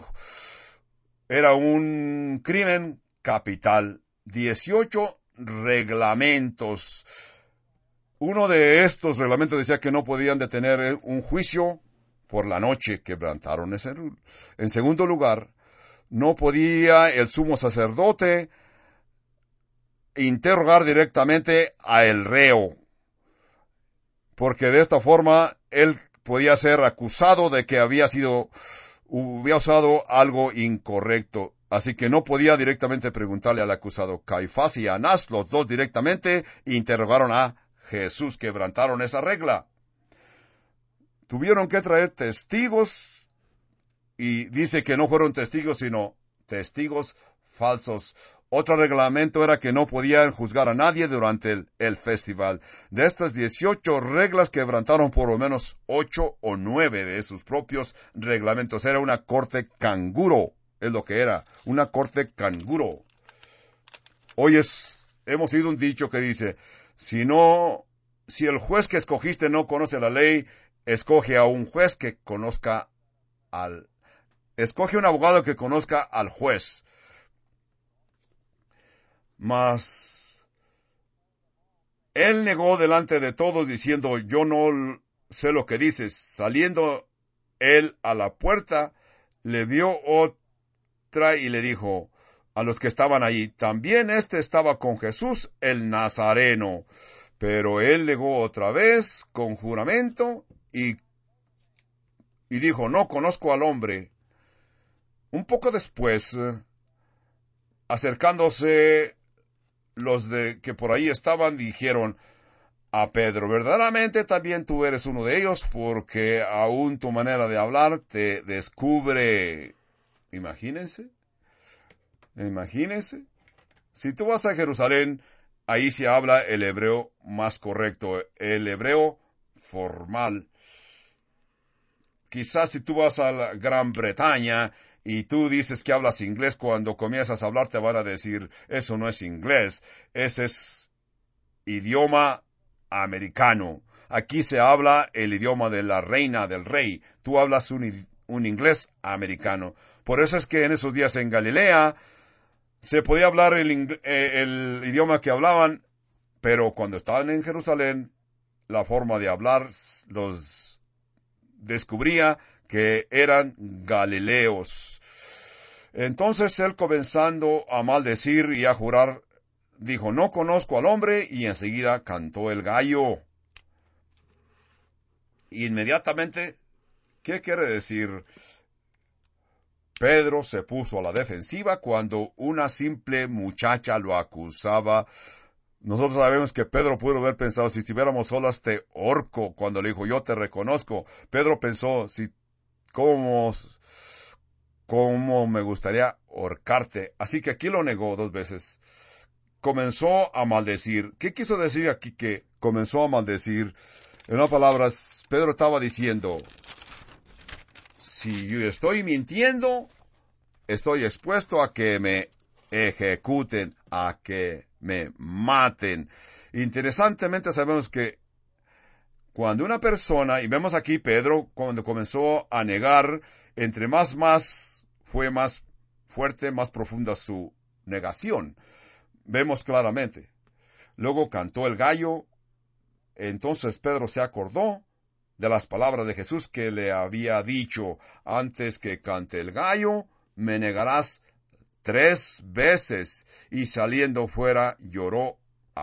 un crimen capital. 18 reglamentos. Uno de estos reglamentos decía que no podían detener un juicio por la noche, quebrantaron ese rule. En segundo lugar, no podía el sumo sacerdote interrogar directamente a el reo, porque de esta forma él podía ser acusado de que había usado algo incorrecto. Así que no podía directamente preguntarle al acusado. Caifás y Anás, los dos directamente, interrogaron a Jesús, quebrantaron esa regla. Tuvieron que traer testigos, y dice que no fueron testigos, sino testigos falsos. Otro reglamento era que no podían juzgar a nadie durante el festival. De estas 18 reglas, quebrantaron por lo menos 8 o 9 de sus propios reglamentos. Era una corte canguro, es lo que era, una corte canguro. Hoy hemos oído un dicho que dice, si el juez que escogiste no conoce la ley, escoge a un juez que escoge un abogado que conozca al juez. Mas él negó delante de todos diciendo, yo no sé lo que dices. Saliendo él a la puerta, le vio otra y le dijo a los que estaban allí, también estaba con Jesús el Nazareno. Pero él negó otra vez con juramento y dijo, no conozco al hombre. Un poco después, acercándose los que por ahí estaban, dijeron a Pedro, verdaderamente también tú eres uno de ellos, porque aún tu manera de hablar te descubre. Imagínense. Si tú vas a Jerusalén, ahí se habla el hebreo más correcto, el hebreo formal. Quizás si tú vas a la Gran Bretaña y tú dices que hablas inglés, cuando comienzas a hablar te van a decir, eso no es inglés, ese es idioma americano. Aquí se habla el idioma de la reina, del rey. Tú hablas un inglés americano. Por eso es que en esos días en Galilea se podía hablar el idioma que hablaban, pero cuando estaban en Jerusalén, la forma de hablar los descubría que eran galileos. Entonces él, comenzando a maldecir y a jurar, dijo, no conozco al hombre, y enseguida cantó el gallo. Inmediatamente, ¿qué quiere decir? Pedro se puso a la defensiva cuando una simple muchacha lo acusaba. Nosotros sabemos que Pedro pudo haber pensado, si estuviéramos solas te ahorco, cuando le dijo, yo te reconozco. Pedro pensó, ¿cómo me gustaría ahorcarte? Así que aquí lo negó 2 veces. Comenzó a maldecir. ¿Qué quiso decir aquí que comenzó a maldecir? En otras palabras, Pedro estaba diciendo, si yo estoy mintiendo, estoy expuesto a que me ejecuten, a que me maten. Interesantemente sabemos que cuando una persona, y vemos aquí Pedro, cuando comenzó a negar, entre más fue más fuerte, más profunda su negación. Vemos claramente. Luego cantó el gallo. Entonces Pedro se acordó de las palabras de Jesús que le había dicho, antes que cante el gallo, me negarás 3 veces. Y saliendo fuera, lloró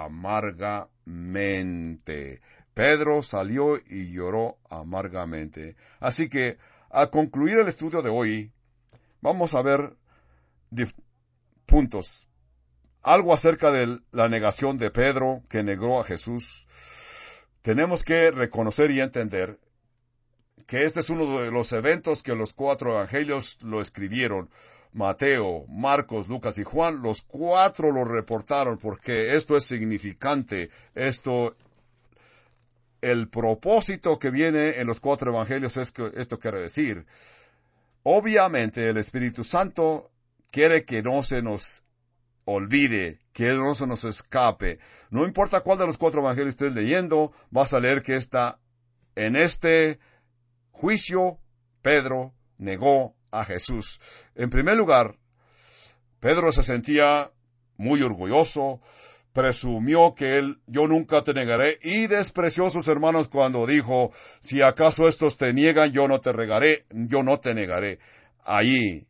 amargamente. Pedro salió y lloró amargamente. Así que, al concluir el estudio de hoy, vamos a ver puntos. Algo acerca de la negación de Pedro, que negó a Jesús. Tenemos que reconocer y entender que este es uno de los eventos que los 4 evangelios lo escribieron. Mateo, Marcos, Lucas y Juan, los 4 lo reportaron, porque esto es significante. El propósito que viene en los 4 evangelios es que esto quiere decir. Obviamente el Espíritu Santo quiere que no se nos olvide, que no se nos escape. No importa cuál de los 4 evangelios estés leyendo, vas a leer que en este juicio Pedro negó a Jesús. En primer lugar, Pedro se sentía muy orgulloso, presumió que yo nunca te negaré, y despreció a sus hermanos cuando dijo, si acaso estos te niegan, yo no te negaré. Allí,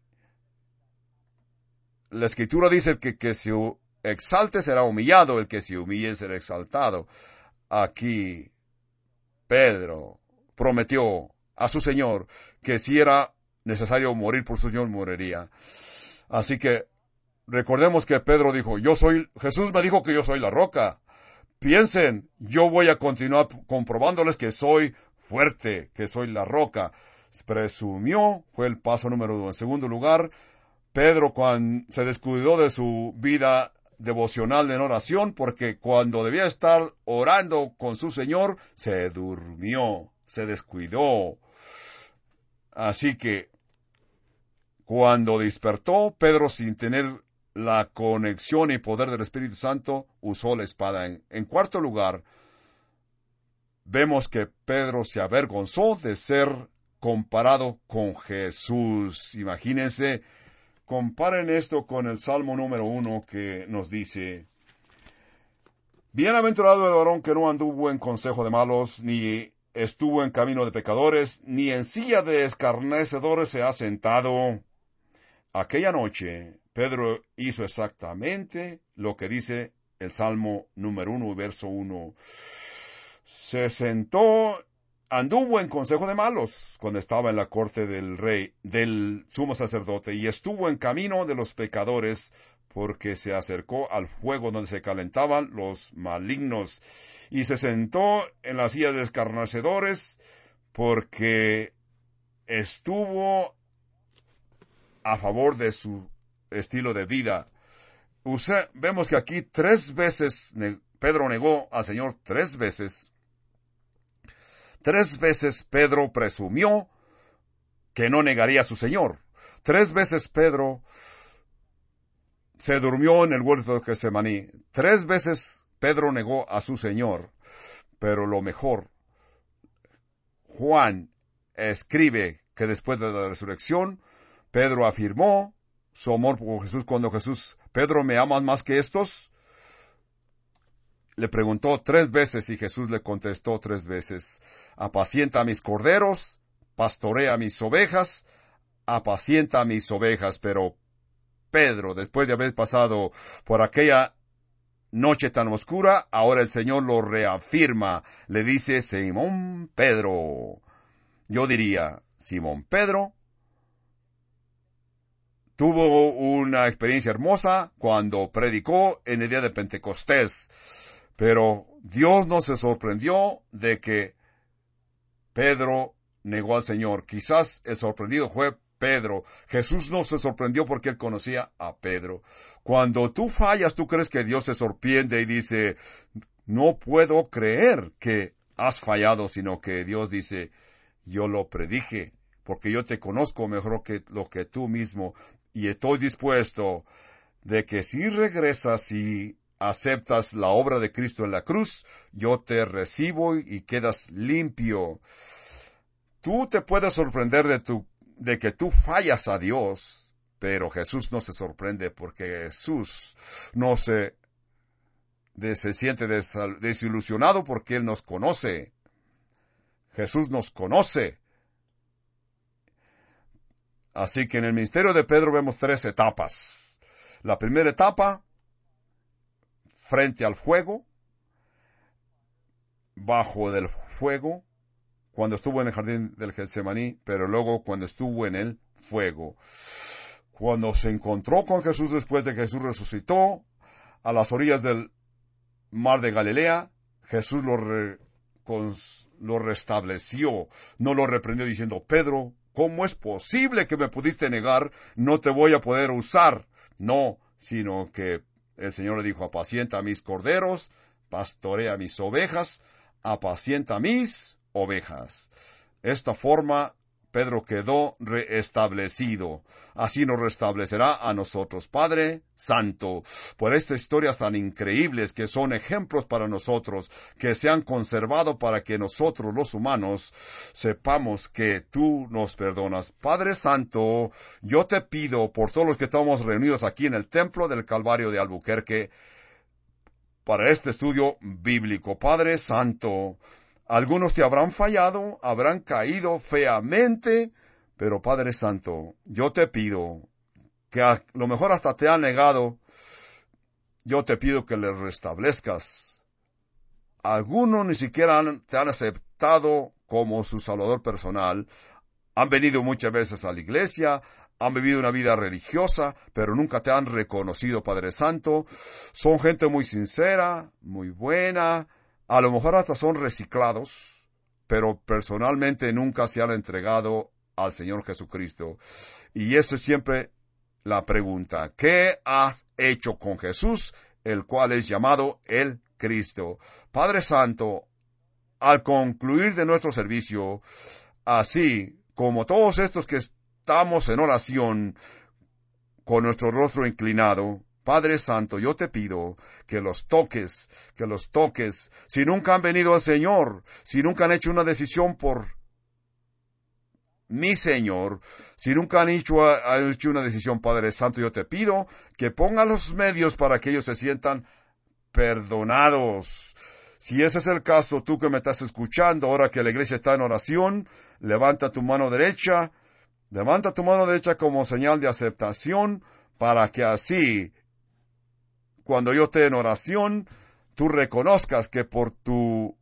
la Escritura dice que se exalte será humillado, el que se humille será exaltado. Aquí, Pedro prometió a su Señor que si era necesario morir por su Señor, moriría. Así que recordemos que Pedro dijo, Jesús me dijo que yo soy la roca. Piensen, yo voy a continuar comprobándoles que soy fuerte, que soy la roca. Presumió, fue el paso número 2. En segundo lugar, Pedro se descuidó de su vida devocional en oración, porque cuando debía estar orando con su Señor, se durmió, se descuidó. Así que, cuando despertó, Pedro, sin tener la conexión y poder del Espíritu Santo, usó la espada. En cuarto lugar, vemos que Pedro se avergonzó de ser comparado con Jesús. Imagínense, comparen esto con el Salmo número 1 que nos dice: Bienaventurado el varón que no anduvo en consejo de malos, ni estuvo en camino de pecadores, ni en silla de escarnecedores se ha sentado. Aquella noche, Pedro hizo exactamente lo que dice el Salmo número 1, verso 1. Se sentó, anduvo en consejo de malos cuando estaba en la corte del rey, del sumo sacerdote, y estuvo en camino de los pecadores, porque se acercó al fuego donde se calentaban los malignos, y se sentó en las sillas de escarnecedores, porque estuvo a favor de su estilo de vida. Vemos que aquí 3 veces Pedro negó al Señor 3 veces. 3 veces Pedro presumió que no negaría a su Señor. 3 veces Pedro se durmió en el huerto de Getsemaní. 3 veces Pedro negó a su Señor. Pero lo mejor, Juan escribe que después de la resurrección, Pedro afirmó su amor por Jesús cuando Pedro, ¿me amas más que estos? Le preguntó 3 veces y Jesús le contestó 3 veces: apacienta a mis corderos, pastorea a mis ovejas, apacienta a mis ovejas. Pero Pedro, después de haber pasado por aquella noche tan oscura, ahora el Señor lo reafirma. Le dice: Simón Pedro. Yo diría, Simón Pedro tuvo una experiencia hermosa cuando predicó en el día de Pentecostés. Pero Dios no se sorprendió de que Pedro negó al Señor. Quizás el sorprendido fue Pedro. Jesús no se sorprendió porque él conocía a Pedro. Cuando tú fallas, tú crees que Dios se sorprende y dice: no puedo creer que has fallado, sino que Dios dice: yo lo predije, porque yo te conozco mejor que lo que tú mismo, y estoy dispuesto de que si regresas y aceptas la obra de Cristo en la cruz, yo te recibo y quedas limpio. Tú te puedes sorprender de que tú fallas a Dios, pero Jesús no se sorprende, porque Jesús no se siente desilusionado, porque Él nos conoce. Jesús nos conoce. Así que en el ministerio de Pedro vemos 3 etapas. La primera etapa, frente al fuego, bajo del fuego, cuando estuvo en el jardín del Getsemaní, pero luego cuando estuvo en el fuego. Cuando se encontró con Jesús después de que Jesús resucitó, a las orillas del mar de Galilea, Jesús lo restableció, no lo reprendió diciendo: Pedro, ¿cómo es posible que me pudiste negar? No te voy a poder usar. No, sino que el Señor le dijo: apacienta a mis corderos, pastorea mis ovejas, apacienta mis ovejas. Esta forma Pedro quedó reestablecido. Así nos restablecerá a nosotros. Padre Santo, por estas historias tan increíbles que son ejemplos para nosotros, que se han conservado para que nosotros los humanos sepamos que tú nos perdonas. Padre Santo, yo te pido por todos los que estamos reunidos aquí en el Templo del Calvario de Albuquerque, para este estudio bíblico. Padre Santo, algunos te habrán fallado, habrán caído feamente, pero Padre Santo, yo te pido que a lo mejor hasta te han negado, yo te pido que les restablezcas. Algunos ni siquiera te han aceptado como su Salvador personal, han venido muchas veces a la iglesia, han vivido una vida religiosa, pero nunca te han reconocido, Padre Santo. Son gente muy sincera, muy buena, a lo mejor hasta son reciclados, pero personalmente nunca se han entregado al Señor Jesucristo. Y esa es siempre la pregunta: ¿qué has hecho con Jesús, el cual es llamado el Cristo? Padre Santo, al concluir de nuestro servicio, así como todos estos que estamos en oración con nuestro rostro inclinado, Padre Santo, yo te pido que los toques, si nunca han venido al Señor, si nunca han hecho una decisión por mi Señor, si nunca han hecho una decisión, Padre Santo, yo te pido que pongan los medios para que ellos se sientan perdonados. Si ese es el caso, tú que me estás escuchando, ahora que la iglesia está en oración, levanta tu mano derecha como señal de aceptación, para que así, cuando yo esté en oración, tú reconozcas que por tu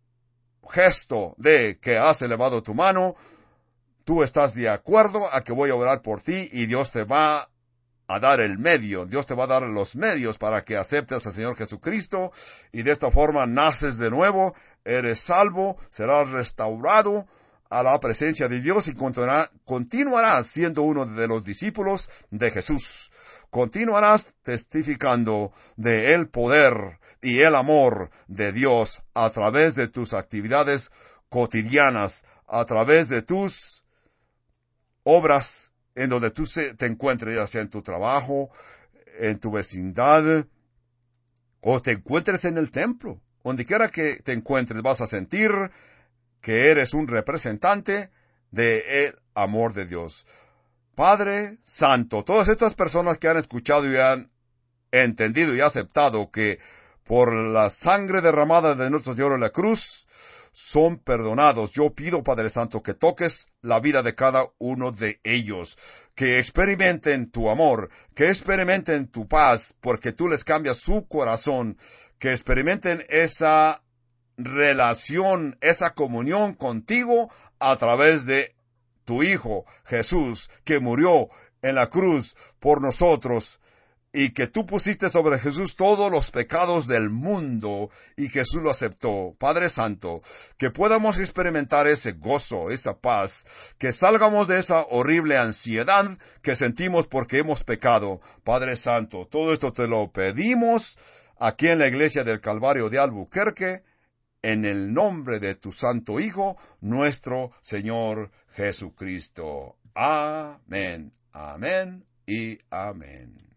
gesto de que has elevado tu mano, tú estás de acuerdo a que voy a orar por ti, y Dios te va a dar Dios te va a dar los medios para que aceptes al Señor Jesucristo, y de esta forma naces de nuevo, eres salvo, serás restaurado a la presencia de Dios y continuarás siendo uno de los discípulos de Jesús. Continuarás testificando de el poder y el amor de Dios a través de tus actividades cotidianas, a través de tus obras en donde tú te encuentres, ya sea en tu trabajo, en tu vecindad, o te encuentres en el templo. Donde quiera que te encuentres, vas a sentir que eres un representante del amor de Dios. Padre Santo, todas estas personas que han escuchado y han entendido y aceptado que por la sangre derramada de nuestro Señor en la cruz, son perdonados. Yo pido, Padre Santo, que toques la vida de cada uno de ellos, que experimenten tu amor, que experimenten tu paz, porque tú les cambias su corazón, que experimenten esa relación, esa comunión contigo a través de tu Hijo Jesús, que murió en la cruz por nosotros, y que tú pusiste sobre Jesús todos los pecados del mundo, y Jesús lo aceptó. Padre Santo, que podamos experimentar ese gozo, esa paz, que salgamos de esa horrible ansiedad que sentimos porque hemos pecado. Padre Santo, todo esto te lo pedimos aquí en la iglesia del Calvario de Albuquerque, en el nombre de tu Santo Hijo, nuestro Señor Jesucristo. Amén, amén y amén.